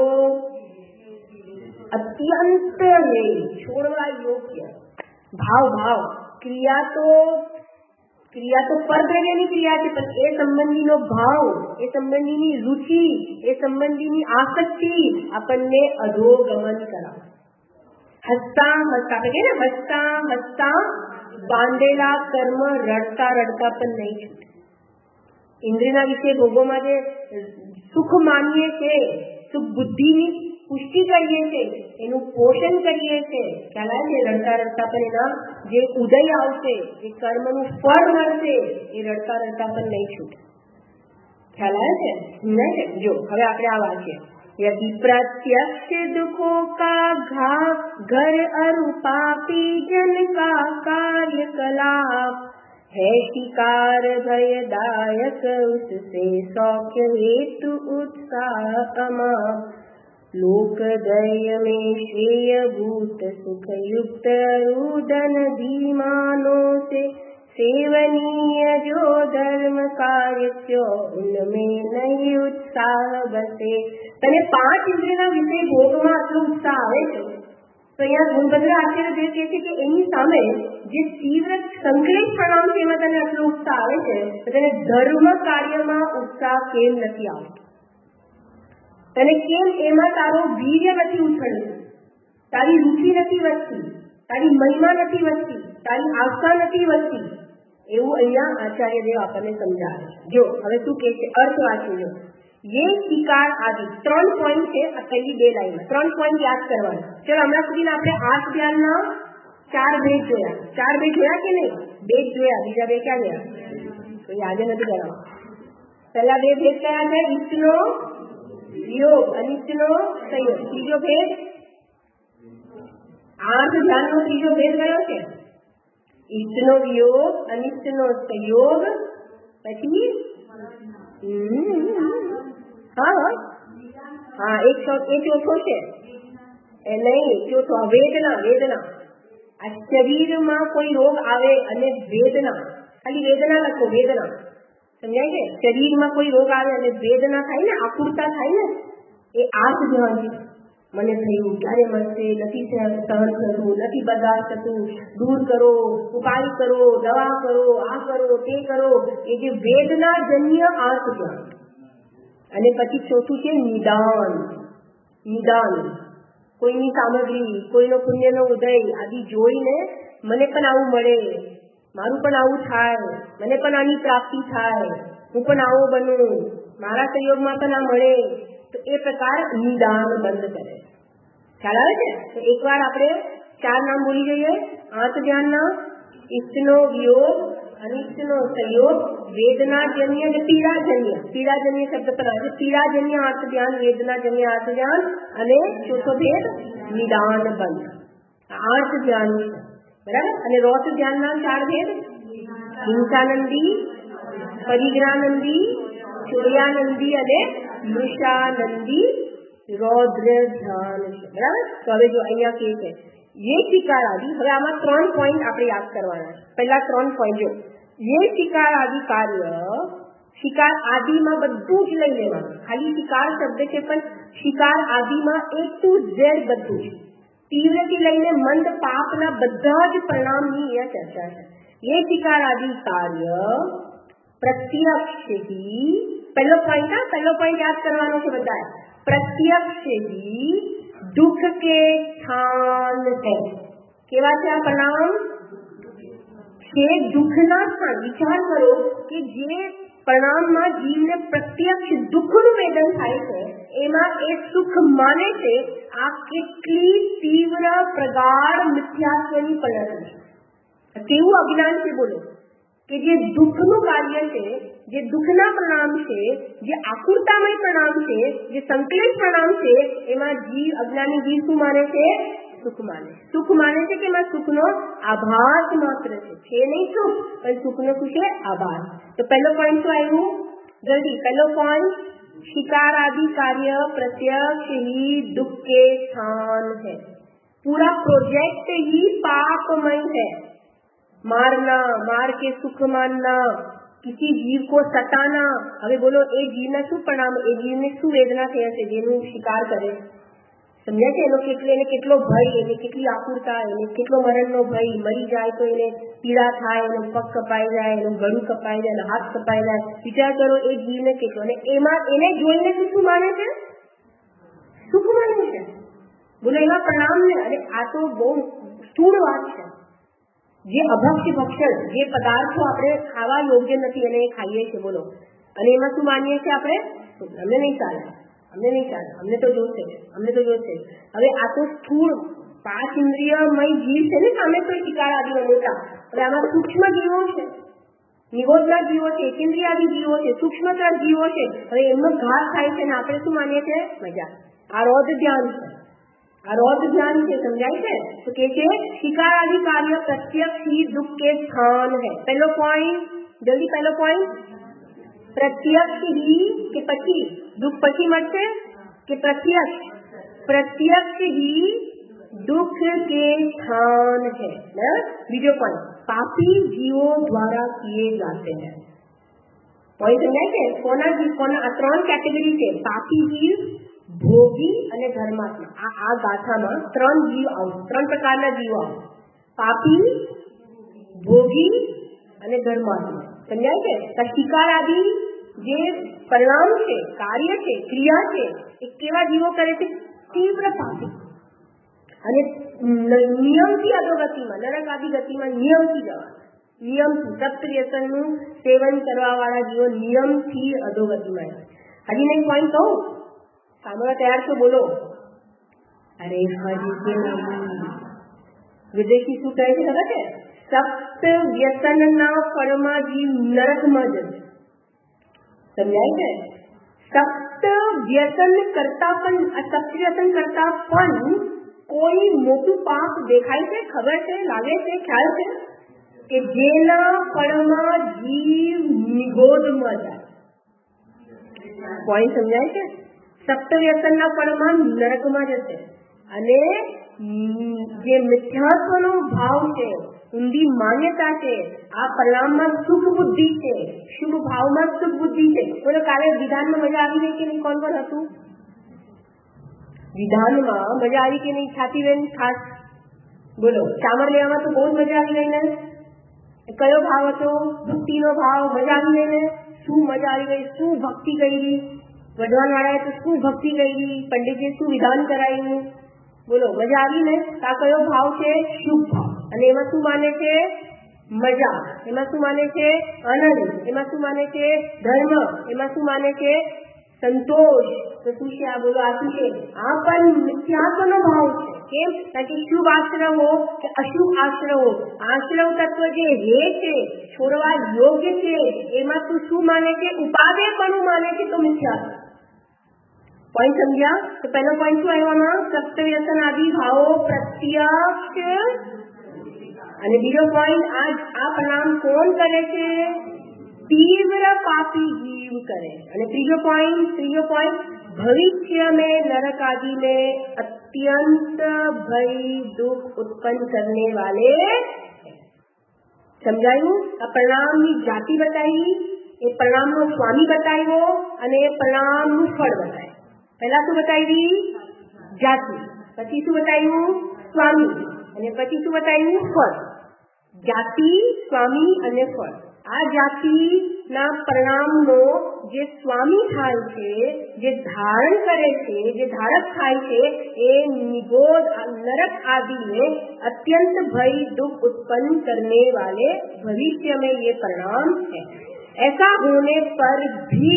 A: અત્યંત છોડવા યોગ્ય ભાવ ભાવ ક્રિયા તો ક્રિયા તો પરદ્રવ્યની ક્રિયા છે પણ એ સંબંધીનો ભાવ, એ સંબંધીની રુચિ, એ સંબંધીની આસક્તિ આપણને અધોગમન કરાવે. હસતા હસતા આપણે ને હસતા હસતા બાંધેલા કર્મ રડતા રડતા પણ નહીં છૂટે. ઇન્દ્રિયના વિશે ભોગોમાં જે સુખ માનીએ છે, સુખ બુદ્ધિની પુષ્ટિ કરીએ છીએ, એનું પોષણ કરીએ છીએ. ખ્યાલ આવે છે? રડતા રડતા પણ એના જે ઉદય આવશે, જે કર્મનું ફળ મળશે એ રડતા રડતા પણ નહીં છૂટે. ખ્યાલ આવે છે? જો હવે આપણે આ વાંચીએ. यदि प्रत्यक्ष दुखों का घा घर अरुपापी जन का कार्य कलाप है शिकार भयदायक उससे सौख्य हेतु उत्साह अमाप लोक दय में श्रेय भूत सुख युक्त रुदन धीमानों से सेवनीय जो धर्म कार्य क्यों उनमें नहीं उत्साह बसे. तने પાંચ ઇન્દ્રિયના વિષય ભોગમાં આટલો ઉત્સાહ આવે છે તો અહીંયા ગુણભદ્ર આચાર્ય જે કહે છે કે એની સામે જે તીવ્ર સંકલિત પ્રણામ છે એમાં તને આટલો ઉત્સાહ આવે છે તો તેને ધર્મ કાર્યમાં ઉત્સાહ કેમ નથી આવતો? તને કેમ એમાં તારો વીર્ય નથી ઉછળતું? તારી રુચિ નથી વધતી, તારી મહિમા નથી વધતી, તારી આસ્થા નથી વધતી? એવું અહીંયા આચાર્ય દેવ આપણને સમજાવે છે. જો હવે શું કહે છે, અર્થ વાંચી લો. ये शिकार आदि ત્રણ પોઈન્ટ છે આ પહેલી બે લાઈનમાં. ત્રણ પોઈન્ટ યાદ કરવાના. ચલો હમણાં સુધી આપણે આઠ ધ્યાનના ચાર ભેદ જોયા. ચાર ભેદ જોયા કે નહીં? બે જ જોયા, બીજા બે ક્યાં ગયા? તો યાદ નથી કરવા. પહેલા બે ભેદ કયા છે? ઈષ્ટનો યોગ, અનિષ્ટનો સંયોગ. ત્રીજો ભેદ આઠ ધ્યાનનો ત્રીજો ભેદ કયો છે? ઈષ્ટનો વિયોગ, અનિષ્ટનો સંયોગ, પછી હા હા હા એક એ ચોથો છે એ નહીં, ચોથો વેદના. વેદના આ શરીરમાં કોઈ રોગ આવે અને વેદના, ખાલી વેદના લખો, વેદના. સમજાય છે? શરીરમાં કોઈ રોગ આવે અને વેદના થાય ને, આકુરતા થાય ને, એ આઠ ધ્યાન છે. મને થયું, ક્યારે મળશે, નથી સહન થતું, નથી બર્દાશ્ત થતું, દૂર કરો, ઉપાય કરો, દવા કરો, આ કરો, તે કરો. એ જે વેદનાજન્ય આઠ ધ્યાન. અને પછી ચોથું છે નિદાન. નિદાન કોઈની સામગ્રી, કોઈનો પુણ્યનો ઉદય આદિ જોઈને મને પણ આવું મળે, મારું પણ આવું થાય, મને પણ આની પ્રાપ્તિ થાય, હું પણ આવો બનું, મારા સહયોગમાં પણ આ મળે. તો એ પ્રકાર નિદાન બંધ કરે. ખ્યાલ આવે છે? તો એકવાર આપણે ચાર નામ બોલી જઈએ આઠ ધ્યાનના. ઈષ્ટનો વિયોગ, અનિષ્ટનો સંયોગ, વેદનાજન્ય અને પીડાજન્ય. પીડાજન્ય શબ્દ પર આવે છે. પીડાજન્ય આઠ ધ્યાન, વેદનાજન્ય આઠ ધ્યાન અને ચોથો ભેદ નિદાન બંધ. આઠ ધ્યાન છે, બરાબર. અને રોત ધ્યાનના ચાર ભેદ: હિંસાનંદી, પરિગ્રાનંદી, સૂર્યાનંદી અને મૃષાનંદી રૌદ્ર ધ્યાન છે, બરાબર. તો હવે જો અહીંયા કે છે ये शिकार आदि. હવે આમાં ત્રણ પોઈન્ટ આપણે યાદ કરવાના છે. પહેલા ત્રણ પોઈન્ટ જો, ये शिकार आदि कार्य, શિકાર આદિમાં બધું જ લઈ લેવાનું. ખાલી શિકાર શબ્દ છે પણ શિકાર આદિમાં એ ટુ ઝેડ બધું છે. તીવ્રથી લઈને મંદ પાપના બધા જ પરિણામની અહીંયા ચર્ચા છે. ये शिकार आदि कार्य प्रत्यक्ष ही, પહેલો પોઈન્ટ હા પહેલો પોઈન્ટ યાદ કરવાનો છે બધા. प्रत्यक्ष ही दुख के स्थान है. કેવા છે આ પરિણામ? છે દુઃખના સ્થાન. વિચાર કરો કે જે પરિણામમાં જીવને પ્રત્યક્ષ દુઃખનું વેદન થાય છે એમાં એ સુખ માને છે. આ કેટલી તીવ્ર પ્રગાઢ મિથ્યાત્વની પરિણતિ છે. કેવું અજ્ઞાન છે બોલો, કે જે દુઃખનું કાર્ય છે, જે દુઃખના પરિણામ છે, જે આકુરતામય પરિણામ છે, જે સંકલિત પરિણામ છે, એમાં જીવ, અજ્ઞાની જીવ શું માને છે? સુખ માને. સુખ માને છે કે એમાં સુખનો આભાસ માત્ર છે, છે નહીં સુખ, પણ સુખનો શું છે? આભાસ. તો પહેલો પોઈન્ટ શું આવ્યું? જલ્દી પહેલો પોઈન્ટ, शिकार आदि कार्य प्रत्यक्ष ही दुख के स्थान है. पूरा प्रोजेक्ट ही पापमय है. मारना, मार के सुख मानना, किसी जीव को सताना. હવે બોલો એ જીવના શું પરિણામ, એ જીવને શું વેદના થઈ હશે જેનું શિકાર કરે? સમજ્યા છે? એનો કેટલો એને કેટલો ભય, એને કેટલી આકુરતા, એને કેટલો મરણનો ભય. મરી જાય તો એને પીડા થાય, એનો પગ કપાઈ જાય, એનું ગળું કપાઈ જાય, એનો હાથ કપાઈ જાય. વિચાર કરો એ જીવને કેટલો. અને એમાં એને જોઈને શું માને છે? સુખ માને છે. બોલો એવા પરિણામ ને. અને આ તો બહુ સ્થૂળ વાત છે. જે અભક્ષ્ય ભક્ષણ, જે પદાર્થો આપણે ખાવા યોગ્ય નથી અને ખાઈએ છીએ, બોલો, અને એમાં શું માનીએ છીએ આપણે? અમને નહીં ચાલે, અમને નહીં ચાલે, અમને તો જોશે, અમને તો જોશે. હવે આ તો સ્થૂળ પાંચ ઇન્દ્રિયમય જીવ છે ને સામે તો શિકાર આદિ મોટા. હવે આમાં સૂક્ષ્મ જીવો છે, નિગોદના જીવો છે, એકેન્દ્રિયાદી જીવો છે, સૂક્ષ્મતર જીવો છે. હવે એમનો ઘાત થાય છે ને આપણે શું માનીએ છીએ? મજા. આ રૌદ્ર ધ્યાન છે, આ રૌદ્ર ધ્યાન છે. સમજાય છે? તો કે છે શિકાર આદि કાર્ય પ્રત્યક્ષ ही दुख के स्थान है. પહેલો પોઈન્ટ જલ્દી, પહેલો પોઈન્ટ પ્રત્યક્ષ ही કે પછી દુઃખ પછી મળશે કે પ્રત્યક્ષ? પ્રત્યક્ષ ही दुख के स्थान है. બીજો પોઈન્ટ पापी जीवों द्वारा किए जाते हैं. પોઈન્ટ સમજાય છે? કોના જીવ, કોના? આ ત્રણ કેટેગરી છે. પાપી જીવ, ભોગી અને ધર્માત્મા. આ આ ગાથામાં ત્રણ જીવ આવશે, ત્રણ પ્રકારના જીવો આવશે: પાપી, ભોગી અને ધર્માત્મા. સમજાય છે? શિકાર આદિ જે પરિણામ છે, કાર્ય છે, ક્રિયા છે, એ કેવા જીવો કરે છે? તીવ્ર પાપી અને નિયમથી અધોગતિમાં, નરક આદિ ગતિમાં નિયમથી જવા, નિયમથી સપ્ત વ્યસનનું સેવન કરવા વાળા જીવો નિયમથી અધોગતિમાં. હજી નહીં પોઈન્ટ કહું, સાંભળવા તૈયાર છો? બોલો. અરે હજી કે વિદેશી શું કહે છે ખબર છે? સપ્ત વ્યસનના ફળમાં જીવ નરકમાં જશે. સમજાય છે? સપ્ત વ્યસન કરતા પણ, સપ્ત વ્યસન કરતા પણ કોઈ મોટું પાપ દેખાય છે, ખબર છે, લાગે છે, ખ્યાલ છે કે જેના ફળમાં જીવ નિગોદમાં જાય? પોઈન્ટ સમજાય છે? સપ્ત વ્યસનના ફળમાં નરકમાં જશે અને જે મિથ્યાત્વનો ભાવ છે, ઊંડી માન્યતા છે, આ પરિણામમાં સુખ બુદ્ધિ છે, શુભ ભાવમાં સુખ બુદ્ધિ છે. બોલો, કાલે વિધાનમાં મજા આવી ગઈ કે નહીં? કોણ કોણ હતું વિધાનમાં? મજા આવી કે નહીં? છાતી બેન ખાસ બોલો. ચામર લેવામાં તો બહુ જ મજા આવી ગઈ ને? કયો ભાવ હતો? ભક્તિનો ભાવ. મજા આવી ગઈ ને? શું મજા આવી ગઈ? શું ભક્તિ કરી? વઢવાન વાળાએ તો શું ભક્તિ કરી? પંડિતજીએ શું વિધાન કરાયું? બોલો, મજા આવી ને? આ કયો ભાવ છે? શુભ ભાવ. અને એમાં શું માને છે? મજા. એમાં શું માને છે? આનંદ. એમાં શું માને છે? ધર્મ. એમાં શું માને છે? સંતોષ. તો શું છે આ? બોલો, આ શું છે? આ પણ મિથ્યાત્વનો ભાવ છે. કેમ? કારણ કે શુભ આશ્રવ હો કે અશુભ આશ્રવ હો, આશ્રવ તત્વ જે હે છે, છોડવા યોગ્ય છે, એમાં તું શું માને છે? ઉપાદેયપણું માને છે, તો મિથ્યાત્વ. પોઈન્ટ સમજ્યા? તો પહેલો પોઈન્ટ શું આવ્યો? સપ્ત વ્યસન આદિ ભાવો પ્રત્યક્ષ. અને બીજો પોઈન્ટ, આ આ પરિણામ કોણ કરે છે? તીવ્ર પાપી જીવ કરે. અને ત્રીજો પોઈન્ટ, ત્રીજો પોઈન્ટ भविष्य में नरक आदि में अत्यंत भय दुख उत्पन्न करने वाले. સમજાયું? આ પરિણામની જાતિ બતાવી, એ પરિણામનો સ્વામી બતાવ્યો અને એ પરિણામનું ફળ બતાવ્યું. પહેલા શું બતાવી? જાતિ. પછી શું બતાવ્યું? સ્વામી. અને પછી શું બતાવ્યું? ફળ. જાતિ, સ્વામી અને ફળ. આ જાતિના પરિણામનો જે સ્વામી થાય છે, જે ધારણ કરે છે, જે ધારક થાય છે, એ निगोद नरक आदि में अत्यंत भय दुख उत्पन्न करने वाले भविष्य में ये परिणाम है. ऐसा होने पर भी,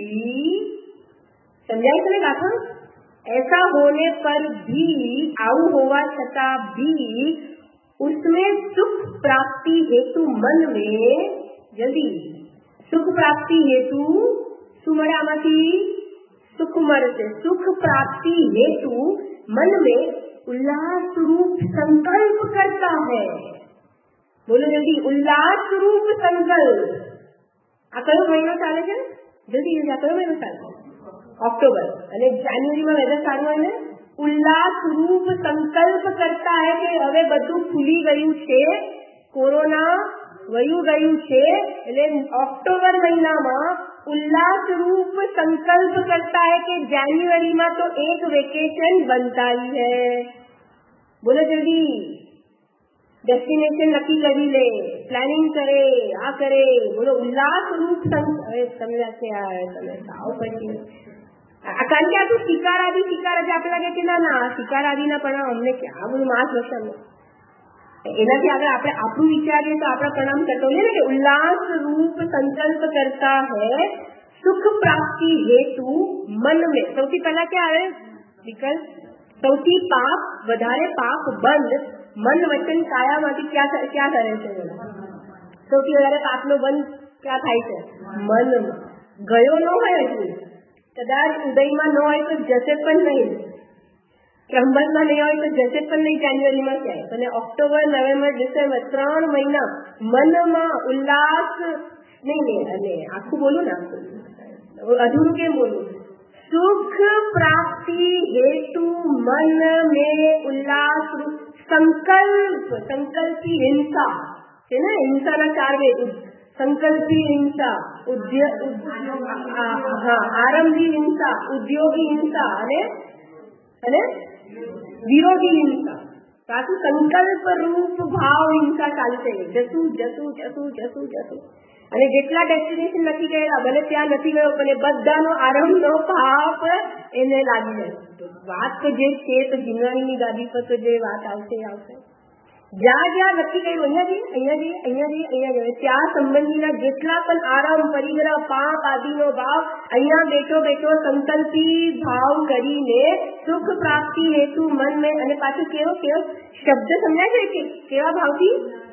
A: समझाई तुम्हें गाथा? ऐसा होने पर भी, आऊ होवा छता भी उसमें सुख प्राप्ति हेतु मन में, जल्दी, सुख प्राप्ति हेतु શું મળે આમાંથી? સુખ મળશે. સુખ પ્રાપ્તિ हेतु मन में उल्लास रूप संकल्प करता है. बोलो जल्दी, उल्लास रूप संकल्प. આ કયો મહિનો ચાલે છે? જલ્દી જલ્દી, આ કયો મહિનો ચાલે છે? ઓક્ટોબર. અને જાન્યુઆરીમાં વેધર સારું હોય ને? ઉલ્લાસ રૂપ સંકલ્પ કરતા હે કે હવે બધું ખુલી ગયું છે, કોરોના વયું ગયું છે, એટલે ઓક્ટોબર મહિનામાં उल्लास रूप संकल्प करता है कि जनवरी में तो एक वेकेशन बनता ही है. बोलो जल्दी, डेस्टिनेशन नक्की करी ले, प्लानिंग करे, आ करे. बोलो, उल्लास रूप संकल्प. समझा के आओ પછી કારણ કે આ તો શિકાર આદિ શિકાર જ આપણે લાગે કે ના ના શિકાર આદિના પરિણામ અમને કે આ બધું માસ વસન એનાથી આગળ આપણે આપણું વિચારીએ તો આપણા પરિણામ કરતો ને કે ઉલ્લાસ રૂપ સંકલ્પ કરતા હૈ સુખ પ્રાપ્તિ હેતુ મન में. સૌથી પહેલા क्या આવે વિકલ્પ? સૌથી પાપ વધારે પાપ બંધ મન વચન કાયામાંથી ક્યાં ક્યાં કરે છે? સૌથી વધારે પાપનો બંધ ક્યાં થાય છે? મનમાં. ગયો ન હોય હજુ, કદાચ ઉદયમાં ન હોય તો જશે પણ નહીં, ત્રંબકમાં નહીં હોય તો જશે પણ નહીં જાન્યુઆરીમાં ક્યાંય. અને ઓક્ટોબર, નવેમ્બર, ડિસેમ્બર ત્રણ મહિના મનમાં ઉલ્લાસ નહીં નહીં. અને આખું બોલું ને, આખું અધૂરું કેમ બોલું? સુખ પ્રાપ્તિ હેતુ મન में उल्लास संकल्प. संकल्प की हिंसा છે ને, હિંસાના ચાર વેદ. સંકલ્પી હિંસા, આરંભી હિંસા, ઉદ્યોગી હિંસા અને અને વિરોધી હિંસા. પાછું સંકલ્પ રૂપ ભાવ હિંસા ચાલુ થઈ ગઈ. જતું જતું જતું જતું જતું અને જેટલા ડેસ્ટિનેશન નથી ગયેલા ભલે ત્યાં નથી ગયો પણ બધાનો આરંભનો પાપ એને લાગી જાય. વાત તો જે છે તો જિંદગીની ગાદી પર તો જે વાત આવશે આવશે. જ્યાં જ્યાં નક્કી કર્યું અહીંયાથી અહીંયાથી અહીંયાથી અહીંયા જઈએ ત્યાં સંબંધીના જેટલા પણ આરામ પરિગ્રહ પાપ આદિનો ભાવ અહીંયા બેઠો બેઠો સંકલ્પી ભાવ કરીને સુખ પ્રાપ્તિ હેતુ મન મેં અને પાછું કેવો કેવો શબ્દ સમજાય છે કે કેવા ભાવથી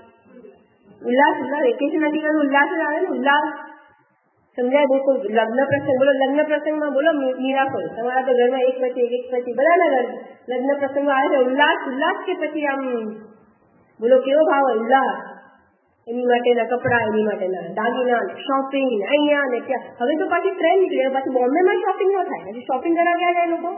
A: ઉલ્લાસ ઉલ્લાસ વેકેશન નથી કર્યું ઉલ્લાસ આવે ને ઉલ્લાસ સમજાય. બહુ લગ્ન પ્રસંગ બોલો લગ્ન પ્રસંગમાં બોલો મીરાફળ તમારા તો ઘરમાં એક પછી એક પછી બધાના ઘર લગ્ન પ્રસંગમાં આવે છે ઉલ્લાસ ઉલ્લાસ કે પછી આમ બોલો કેવો ભાવ ઉલ્લાસ. એની માટેના કપડા એની માટેના દાગીના શોપિંગ અહીંયા ને ત્યાં. હવે તો પાછી ટ્રેન્ડ નીકળે પાછી બોમ્બેમાં શોપિંગ ન થાય પછી શોપિંગ કરવા ગયા જાય લોકો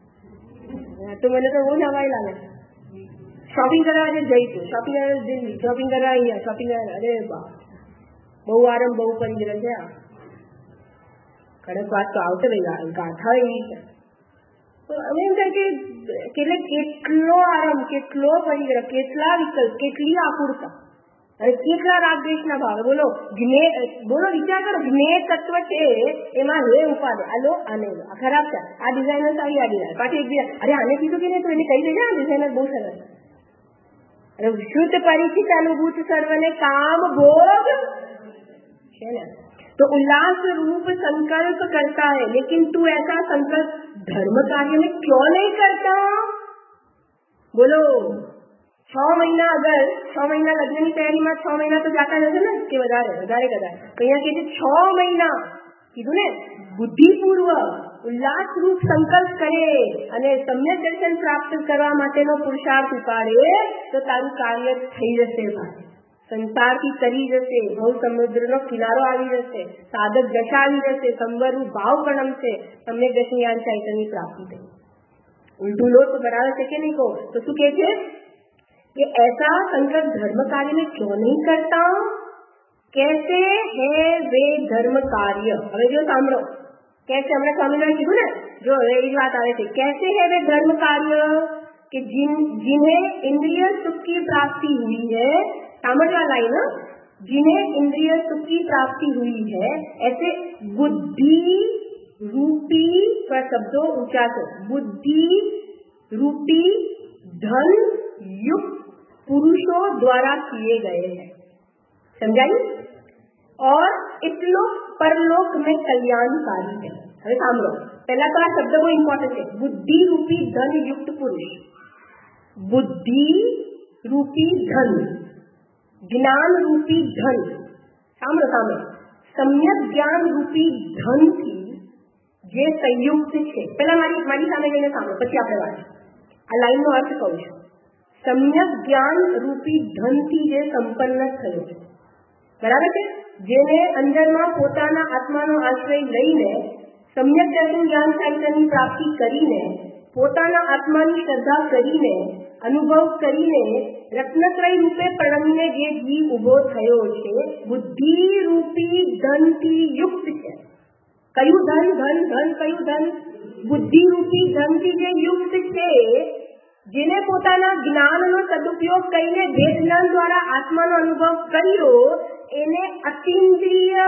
A: તો મને તો બહુ નવાઈ લાગે. શોપિંગ કરવા જે જઈશું શોપિંગ કરવા દિલ્હી શોપિંગ કરવા અહીંયા શોપિંગ કરવા અરે બા બહુ આરામ બહુ પરિગ્રહ છે. આ કડક વાત તો આવશે ભાઈ ગાથા એવી છે. અમે એમ થાય કે એટલે કેટલો આરામ કેટલો પરિગ્રહ કેટલા વિકલ્પ કેટલી આકુરતા અને કેટલા રાગદ્વેષના ભાવે બોલો જ્ઞે બોલો વિચાર કરો જ્ઞેય તત્વ છે એમાં હે ઉપાડે આ લો આને લો આ ખરાબ છે આ ડિઝાઇનર સારી આ ડિઝાઇન પાછી એક બીજા અરે આને કીધું કે નહીં તો એને કહી દેજે આ ડિઝાઇનર બહુ સરસ. અરે શુદ્ધ પરિચિત અનુભૂત સર્વને કામ ભોગ है ना. तो उल्लास रूप संकल्प करता है लेकिन तू ऐसा संकल्प धर्म कार्य में क्यों नहीं करता. बोलो छ महीना अगर छ महीना लग्नની તૈયારીમાં છ મહિના તો જાતા જશે ને કે વધારે વધારે કદાચ તો અહીંયા કે છે છ મહિના કીધું ને બુદ્ધિપૂર્વક ઉલ્લાસ રૂપ સંકલ્પ કરે અને સમ્યક દર્શન પ્રાપ્ત કરવા માટેનો પુરુષાર્થ ઉપાડે તો તારું કાર્ય થઈ જશે. ભાઈ સંસારથી તરી જશે ભવ સમુદ્રનો કિનારો આવી જશે સાધક દશા આવી જશે સંવરનું ભાવ કણમશે તમને દશનિયાન ચૈતન્ય પ્રાપ્તિ થઈ. ઉલટું લો તો બરાબર છે કે નહીં કહો તો શું કે છે कि ऐसा संकल्प धर्म कार्य में क्यों नहीं करता. कैसे है वे धर्म कार्य. હવે જો સાંભળો कैसे हमने સ્વામીને કીધું ને જો એ જ વાત આવે છે कैसे है वे धर्म कार्य कि जिन जिन्हें इंद्रिय सुख की प्राप्ति हुई है. सामझा लाइन जिन्हें इंद्रिय सुख की प्राप्ति हुई है ऐसे बुद्धि रूपी पर शब्दों ऊंचा से बुद्धि रूपी धन युक्त पुरुषों द्वारा किए गए हैं. समझाई. और इतलोक परलोक में कल्याणकारी है. હવે સાંભળો પહેલા તો આ શબ્દ બહુ ઇમ્પોર્ટન્ટ છે બુદ્ધિ રૂપી ધન યુક્ત પુરુષ. બુદ્ધિ રૂપી ધન જ્ઞાન રૂપી ધન. સાંભળો સાંભળો સમ્યક જ્ઞાન રૂપી ધનથી જે સંયુક્ત છે પહેલા મારી મારી સામે જઈને સાંભળો પછી આપણે વાત આ લાઈનનો અર્થ કહું છું. સમ્યક જ્ઞાન રૂપી ધનથી જે સંપન્ન થયો છે બરાબર છે જેને અંદરમાં પોતાના આત્માનો આશ્રય લઈને સમ્યક દર્શન જ્ઞાન સાહિત્યની પ્રાપ્તિ કરીને પોતાના આત્માની શ્રદ્ધા કરીને અનુભવ કરીને રત્નત્રય રૂપે પ્રણમીને જે જીવ ઉભો થયો છે બુદ્ધિ રૂપી ધનથી યુક્ત છે. કયું ધન ધન ધન કયું ધન બુદ્ધિ રૂપી ધનથી જે યુક્ત છે જેને પોતાના જ્ઞાનનો સદુપયોગ કરીને વેદ જ્ઞાન દ્વારા આત્માનો અનુભવ કર્યો એને અતિન્દ્રિય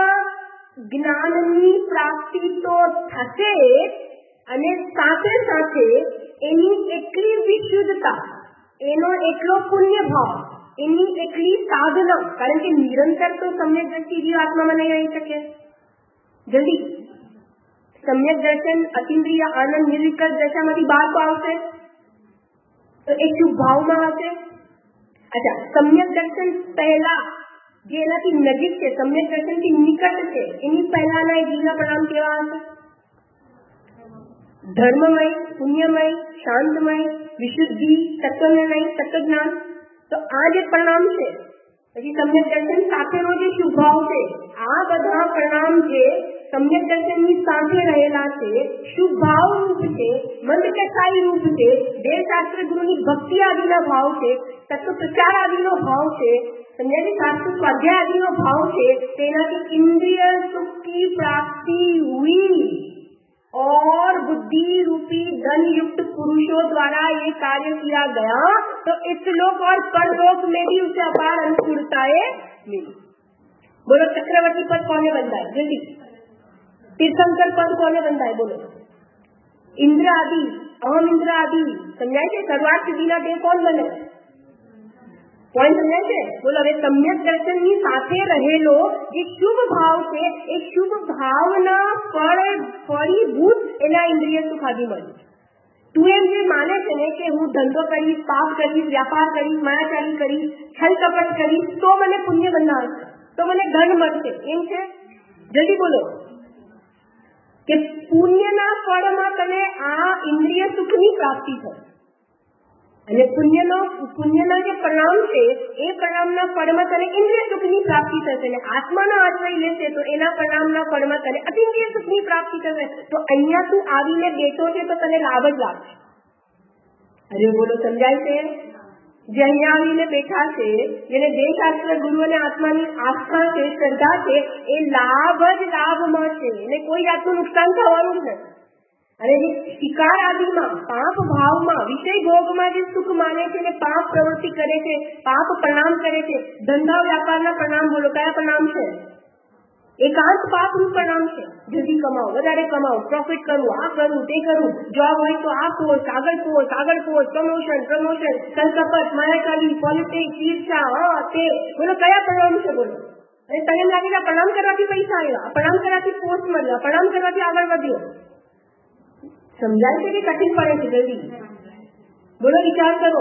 A: જ્ઞાનની પ્રાપ્તિ તો થશે અને સાથે સાથે એની એટલી વિશુદ્ધતા એનો એટલો પુણ્ય ભાવ એની એટલી સાધના કારણ કે નિરંતર તો સમ્યક દ્રષ્ટિ જીવ આત્મામાં નહીં આવી શકે જલ્દી. સમ્યક દર્શન અતિન્દ્રિય આનંદ નિર્વિકલ્પ દશામાંથી બહાર તો આવશે તો એ શુભ ભાવમાં હશે. અચ્છા સમ્યક દર્શન પહેલા જે એનાથી નજીક છે સમ્યક દર્શનથી નિકટ છે એની પહેલાના એ જીવના પરિણામ કેવા હશે ધર્મમય પુણ્યમય શાંતમય વિશુદ્ધિ તત્વજ્ઞાન તત્વજ્ઞાન. તો આ જે પરિણામ છે પછી સમ્યક દર્શન સાથેનો જે શુભ ભાવ છે આ બધા પરિણામ જે સમ્યક દર્શનની સાથે રહેલા છે શુભ ભાવ રૂપ છે મંદ કથાઈ રૂપ છે દેવશાસ્ત્ર ગુરુની ભક્તિ આદિના ભાવ છે તત્વ પ્રચાર આદિનો ભાવ છે સમજાય છે? સાતસું સ્વાધ્યાય આદિનો ભાવ છે તેનાથી ઇન્દ્રિય સુખ की प्राप्ति हुई और बुद्धि रूपी धन युक्त पुरुषों द्वारा ये कार्य किया गया तो इस लोक और परलोक में भी उसे अपार अनुकूलताएं मिली। बोलो चक्रवर्ती पद कौन बनता है? जल्दी। तीर्थंकर पद कौन बनता है? बोलो। इंद्र आदि, अहम इंद्र आदि समझाए थे। सर्वार्थ सिद्धिना देह कौन बने? पॉइंट समझाए थे। बोलो હવે सम्यक दर्शन ની સાથે રહેલો જે શુભ ભાવ છે એ શુભ ભાવના ફળ ફળીભૂત એના ઇન્દ્રિય સુખ આદિ મળે। તું એમ જે માને છે ને કે હું ધંધો કરીશ, પાપ કરીશ, વ્યાપાર કરીશ, માયાચારી કરીશ, છલ કપટ કરીશ તો મને પુણ્ય બંધાશે, તો મને ધન મળશે, એમ છે? જલ્દી બોલો કે પુણ્યના ફળમાં તને આ ઇન્દ્રિય સુખની પ્રાપ્તિ થશે અને પુણ્યનો પુણ્યના જે પરિણામ છે એ પરિણામના ફળમાં તને ઇન્દ્રિય સુખની પ્રાપ્તિ થશે અને આત્માનો આશ્રય લેશે તો એના પરિણામના ફળમાં તને અતિન્દ્રિય સુખની પ્રાપ્તિ થશે। તો અહીંયા તું આવીને બેઠો છે તો તને લાભ જ લાભ છે। અરે બોલો સમજાય છે? જે અહીંયા આવીને બેઠા છે, જેને દેહશાસ્ત્ર ગુરુ અને આત્માની આસ્થા છે, શ્રદ્ધા છે, એ લાભ જ લાભ મળશે એને કોઈ જાતનું નુકસાન થવાનું જ નથી। અને જે શિકાર આદિમાં પાપ ભાવમાં વિષય ભોગમાં જે સુખ માને છે ને પાપ પ્રવૃત્તિ કરે છે, પાપ પ્રણામ કરે છે, ધંધા વ્યાપારના પ્રણામ બોલો કયા પ્રણામ છે? એકાંત પાપનું પ્રણામ છે। જલ્દી કમાઓ, વધારે કમાઓ, પ્રોફિટ કરવું, આ કરવું, તે કરવું, જોબ હોય તો આ પોસ્ટ, આગળ પોસ્ટ, આગળ પોસ્ટ, પ્રમોશન પ્રમોશન સંકપટ, માયાચારી, પોલિટિક્સ, ઈર્ષા, હા તે બોલો કયા પ્રણામ છે? બોલો। અને તને એમ લાગે કે પ્રણામ કરવાથી પૈસા આવ્યા, પ્રણામ કરવાથી પોસ્ટ મળ્યા, પ્રણામ કરવાથી આગળ વધ્યો। સમજાય છે કે કઠિન પડે છે? જલ્દી બોલો, વિચાર કરો।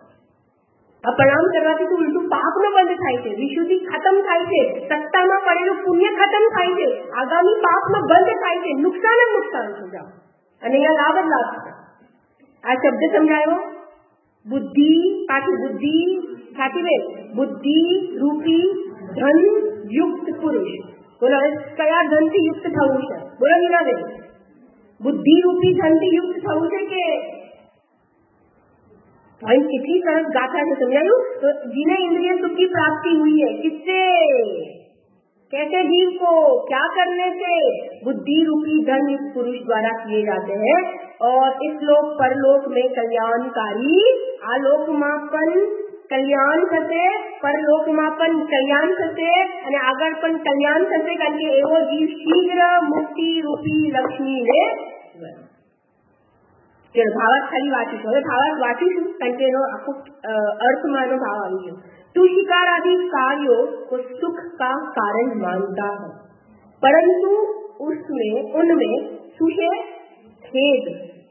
A: આ પ્રણામ કરવાથી તો ઉલટું પાપનો બંધ થાય છે, વિશુદ્ધિ ખતમ થાય છે, સત્તામાં પડેલું પુણ્ય ખતમ થાય છે, આગામી પાપનો બંધ થાય છે, નુકસાન જ નુકસાન સમજાવ અને અહીંયા લાભ જ લાભ છે। આ શબ્દ સમજાયો? બુદ્ધિ, પાછી બુદ્ધિ સાચી બે બુદ્ધિ રૂપી ધન યુક્ત પુરુષ બોલો હવે કયા ધનથી યુક્ત થવું છે? બોલો નીલાબેન, बुद्धि रूपी धन થી युक्त થવું છે કે भाई कितनी सरस गाथा है, समझायू? तो जिन्हें इंद्रिय सुख की प्राप्ति हुई है किससे, कैसे जीव को क्या करने से? बुद्धि रूपी धन युक्त पुरुष द्वारा किए जाते हैं और इस लोक परलोक में कल्याणकारी आलोकमापन कल्याण થશે, પરલોકમાપન કલ્યાણ થશે અને આગળ પણ કલ્યાણ થશે કારણ કે એવો જીવ શીઘ્ર મુક્તિ રૂપી લક્ષ્મીને ચલો ભાવાર્થ ખાલી વાંચીશું। હવે ભાવાર્થ વાંચીશું કારણ કે એનો આખો અર્થમાં એનો ભાવ આવી ગયો। तू शिकार आदि कार्यों को सुख का कारण मानता है परंतु उसमें उनमें तुझे खेद,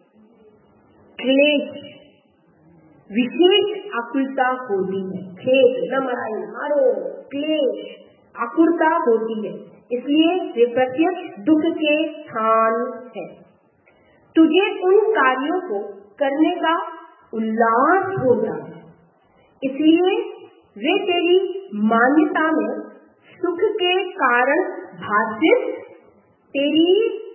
A: क्लेश, विशेष आकुलता होती है। खेद न मराई मारो, क्लेश आकुलता होती है, इसलिए वे प्रत्यक्ष दुख के स्थान है। तुझे उन कार्यों को करने का उल्लास होता है, इसलिए वे तेरी मान्यता में सुख के कारण भाषित तेरी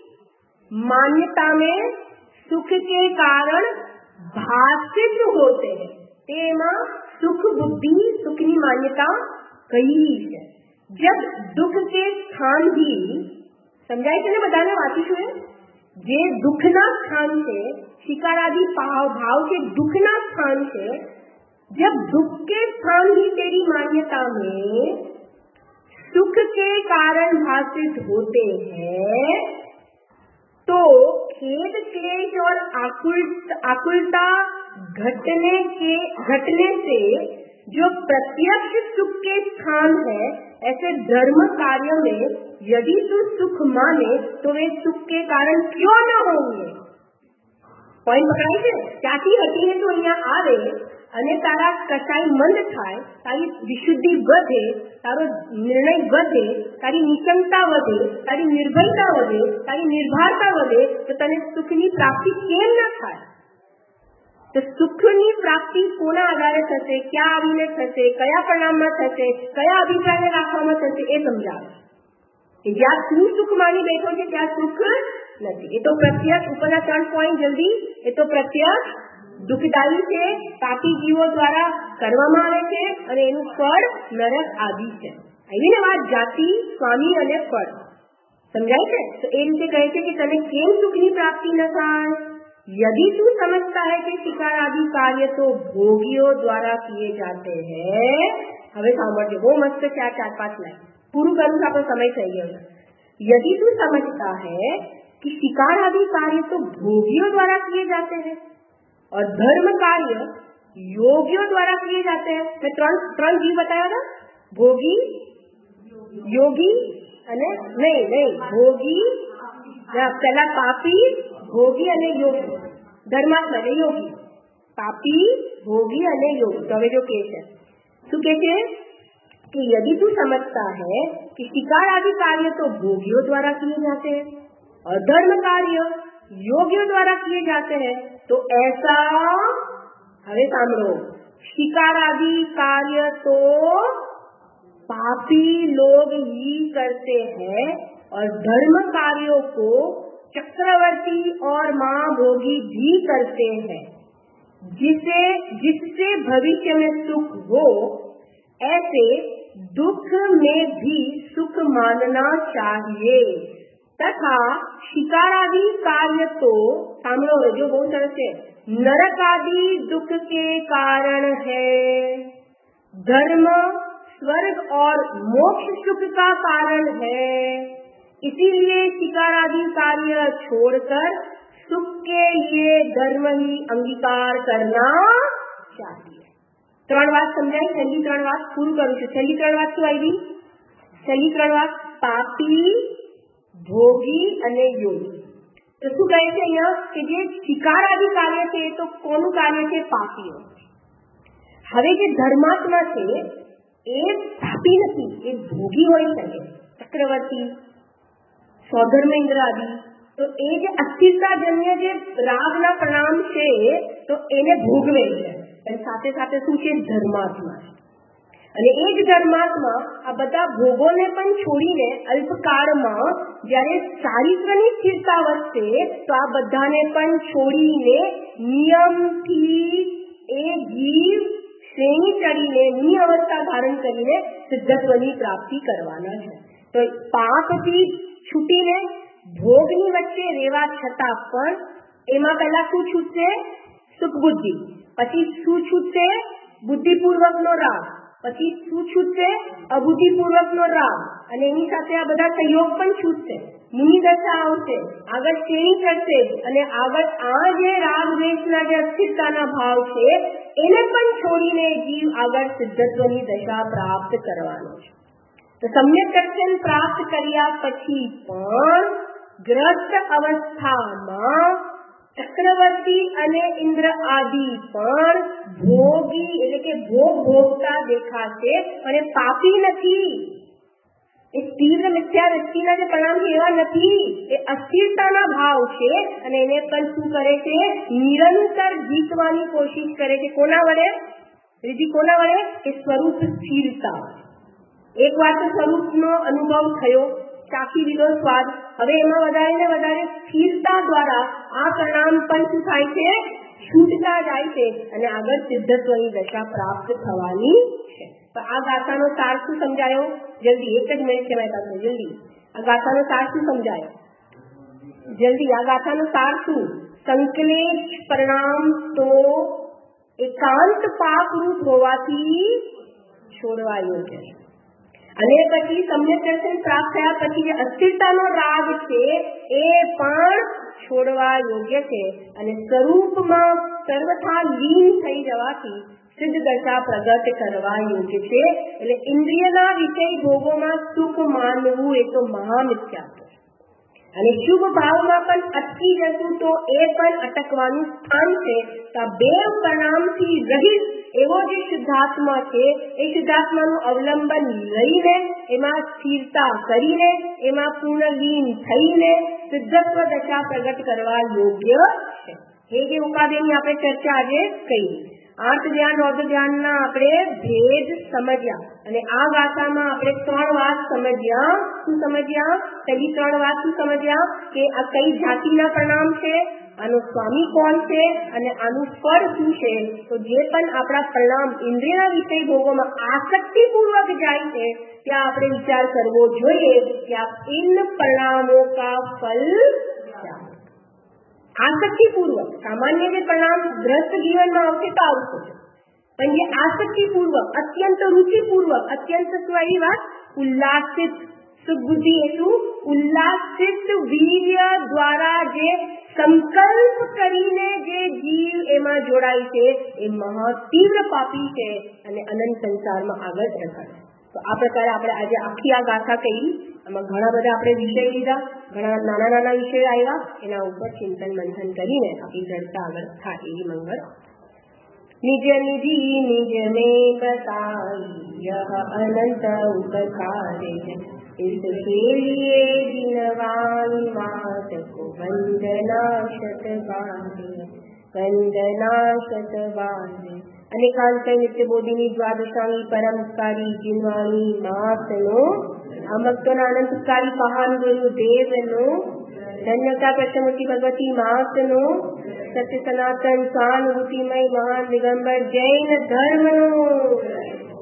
A: मान्यता में सुख के कारण भाषित होते हैं। तेमा सुख बुद्धि सुखनी मान्यता कही है। जब दुख के स्थान भी समझाई के बताने वाती है जे दुखना स्थान से शिकार आदि भाव भाव के दुखना स्थान से जब दुख के स्थान ही तेरी मान्यता में सुख के कारण भाषित होते हैं तो खेद क्लेश और आकुल आकुलता घटने के घटने से जो प्रत्यक्ष सुख के स्थान है ऐसे धर्म कार्यों में यदि तू सुख माने तो वे सुख के कारण क्यों न होंगे। पॉइंट पकड़ाई है क्याथी हटी है तो अहियां आवे અને તારા કસાઈ મંદ થાય, તારી વિશુદ્ધિ વધે, તારો નિર્ણય વધે, તારી નિચંતા વધે, તારી નિર્ભયતા વધે, તારી નિર્ભારતા વધે તો તને સુખની પ્રાપ્તિ કેમ ન થાય? તો સુખની પ્રાપ્તિ કોના આધારે થશે, ક્યાં આવીને થશે, કયા પરિણામમાં થશે, કયા અભિપ્રાયને રાખવામાં થશે એ સમજાવે। જ્યાં તું સુખ માની બેઠો છે ત્યાં સુખ નથી। એ તો પ્રત્યક્ષ ઉપરના ત્રણ પોઈન્ટ જલ્દી, એ તો પ્રત્યક્ષ દુઃખદાયી છે, પાપી જીવો દ્વારા કરવામાં આવે છે અને એનું ફળ નરક આદિ છે. આવી ને વાત જાતિ, સ્વામી અને ફળ સમજાય છે. તો એ રીતે કહે છે કે તને કેમ સુખની પ્રાપ્તિ ન થાય? यदि तू समझता है कि शिकार आदि कार्य तो भोगियों द्वारा किए जाते हैं. હવે સાંભળજો, બહુ મસ્ત છે આ ચાર પાંચ લાઈન. પૂરું કરું તો આપણો સમય થઈ ગયો છે. यदि तू समझता है कि शिकार आदि कार्य तो भोगियों द्वारा किए जाते हैं और धर्म कार्य योगियों द्वारा किए जाते हैं. मैं ત્રણ ત્રણ જીવ બતાવ્યા હતા, ભોગી, યોગી અને નહીં નહીં ભોગી, પેલા પાપી, ભોગી અને યોગી. ધર્માત્મા એટલે યોગી, પાપી, ભોગી અને યોગી. તો હવે જો કે છે શું કે છે कि यदि तू समझता है कि शिकार आदि कार्य तो भोगियों द्वारा किए जाते हैं और धर्म कार्य योगियों द्वारा किए जाते हैं तो ऐसा, हरे सामरो, शिकार आदि कार्य तो पापी लोग ही करते हैं और धर्म कार्यों को चक्रवर्ती और महाभोगी भी करते हैं, जिसे जिससे भविष्य में सुख हो ऐसे दुख में भी सुख मानना चाहिए तथा शिकार आदि कार्य तो सामने जो बहुत सरस है, नरक आदि दुख के कारण है, धर्म स्वर्ग और मोक्ष सुख का कारण है, इसीलिए शिकार आदि कार्य छोड़कर सुख के लिए धर्म ही अंगीकार करना चाहिए. ત્રણ વાત સમજાય. છેલ્લી ત્રણ વાત પૂરું કરું છું. છેલ્લી ત્રણ વાત શું આવી? છેલ્લી ત્રણ વાત પાપી, ભોગી અને યોગી. તો શું કહે છે અહીંયા કે જે શિકાર આદિ કાર્ય છે એ તો કોનું કાર્ય છે? પાપીઓ. હવે જે ધર્માત્મા છે એ પાપી નથી, એ ભોગી હોઈ શકે, ચક્રવર્તી, સ્વધર્મ ઇન્દ્ર આદિ. તો એ જે અસ્થિરતાજન્ય જે રાગના પરિણામ છે તો એને ભોગવે છે. અને સાથે સાથે શું છે? ધર્માત્મા છે. અને એ જ ધર્માત્મા આ બધા ભોગોને પણ છોડીને અલ્પકાળમાં જ્યારે ચારિત્રની સ્થિરતા વધશે તો આ બધાને પણ છોડીને નિયમથી એ જીવ શ્રેણી ચડીને નિય અવસ્થા ધારણ કરીને સિદ્ધત્વની પ્રાપ્તિ કરવાના છે. તો પાપથી છૂટીને ભોગની વચ્ચે રહેવા છતાં પણ એમાં પહેલા શું છૂટશે? સુખ બુદ્ધિ. પછી શું છૂટશે? બુદ્ધિપૂર્વકનો રાગ. પછી શું છૂટશે? અબુદ્ધિપૂર્વકનો રાગ. અને એની સાથે આ બધા સહયોગ પણ છૂટશે. મુનિ દશા આવશે, આગળ શ્રેણી ચડશે અને આગળ આ જે રાગ દ્વેષના જે અસ્થિરતાના ભાવ છે એને પણ છોડીને જીવ આગળ સિદ્ધત્વની દશા પ્રાપ્ત કરવાનો છે. તો સમ્યક દર્શન પ્રાપ્ત કર્યા પછી પણ ગ્રસ્ત અવસ્થામાં ચક્રવર્તી અને ઇન્દ્ર આદિ પણ ભોગી એટલે કે ભોગ ભોગતા દેખાશે અને પાપી નથી. એ તીવ્ર મિથ્યા વ્યક્તિના જે પરિણામ છે એવા નથી, એ અસ્થિરતાના ભાવ છે અને એને પણ શું કરે છે? નિરંતર જીતવાની કોશિશ કરે છે. કોના વડે? રીતિ કોના વડે? કે સ્વરૂપ સ્થિરતા. એક વાર તો સ્વરૂપનો અનુભવ થયો, ચાખી લીધો સ્વાદ, હવે એમાં વધારે ને વધારે સ્થિરતા દ્વારા આ પરિણામ પણ શું થાય છે? છૂટતા જાય છે અને આગળ સિદ્ધત્વની દશા પ્રાપ્ત થવાની છે. તો આ ગાથાનો સાર શું સમજાયો? જલ્દી, એક જ મિનિટ છે મારી પાસે, જલ્દી. આ ગાથાનો સાર શું સમજાયો? જલ્દી, આ ગાથાનો સાર શું? સંકલેશ પરિણામ તો એકાંત પાપ રૂપ હોવાથી છોડવા યોગ્ય છે. અને પછી સમ્યક દર્શન પ્રાપ્ત થયા પછી જે અસ્થિરતાનો રાગ છે એ પણ છોડવા યોગ્ય છે અને સ્વરૂપમાં સર્વથા લીન થઈ જવાથી સિદ્ધ દશા પ્રગટ કરવા યોગ્ય છે. એટલે ઇન્દ્રિયના વિષય ભોગોમાં સુખ માનવું એ તો મહામિથ્યા છે અને શુભ ભાવમાં પણ અટકી જશું તો એ પણ અટકવાનું સ્થાન છે. તો આ બે પરિણામથી રહિત એવો જે શુદ્ધાત્મા છે એ શુદ્ધાત્માનું અવલંબન લઈને એમાં સ્થિરતા કરીને એમાં પૂર્ણ લીન થઈને સિદ્ધત્વ દશા પ્રગટ કરવા યોગ્ય છે. હે જે ઉપાધિની આપણે ચર્ચા આજે કરી. આર્ત ધ્યાન રૌદ્ર ધ્યાનના આપણે ભેદ સમજ્યા અને આ ગાથામાં આપણે ત્રણ વાત સમજ્યા. શું સમજ્યા? પહેલી ત્રણ વાત શું સમજ્યા કે આ કઈ જાતિના પ્રણામ છે, આનો સ્વામી કોણ છે અને આનું ફળ શું છે. તો જે પણ આપણા પ્રણામ ઇન્દ્રિયના વિષય ભોગોમાં આસક્તિપૂર્વક જાય છે ત્યાં આપણે વિચાર કરવો જોઈએ કે આ इन प्रणामों का फल क्या. આસક્તિપૂર્વક સામાન્ય જે પ્રણામ ગ્રસ્ત જીવનમાં આવશે તો આવશે, પણ જે આસક્તિપૂર્વક અત્યંત રુચિપૂર્વક અત્યંત શું આવી વાત ઉલ્લાસિત સુબુદ્ધિ એટલું ઉલ્લાસિત વીર્ય દ્વારા જે સંકલ્પ કરીને જે જીવ એમાં જોડાય છે એ મહા તીવ્ર પાપી છે અને અનંત સંસારમાં આગળ રખાશે. તો આ પ્રકારે આપણે આજે આખી આ ગાથા કહી. આમાં ઘણા બધા આપણે વિષય લીધા, ઘણા નાના નાના વિષયો આવ્યા, એના ઉપર ચિંતન મંથન કરીને આપણી ચર્ચા આગળ થાય એવી મંગળ. નિજ નિધિ નિજ મે બતાઈ યહ અનંત ઉપકારે इसके लिए जिनवानी मात को वंदना शतवारे वंदना शतवारे. અનેકાંત નિત્ય બોધિની દ્વાદશાંગી પરમકારી જીનવાણી માતનો આ ભક્તોના અનંતકારી મહાન ગુરુ દેવનો ધન્યતા પ્રસમૂર્તિ ભગવતી માતનો સત્ય સનાતન સહાનુભૂતિમય મહાન દિગંબર જૈન ધર્મનો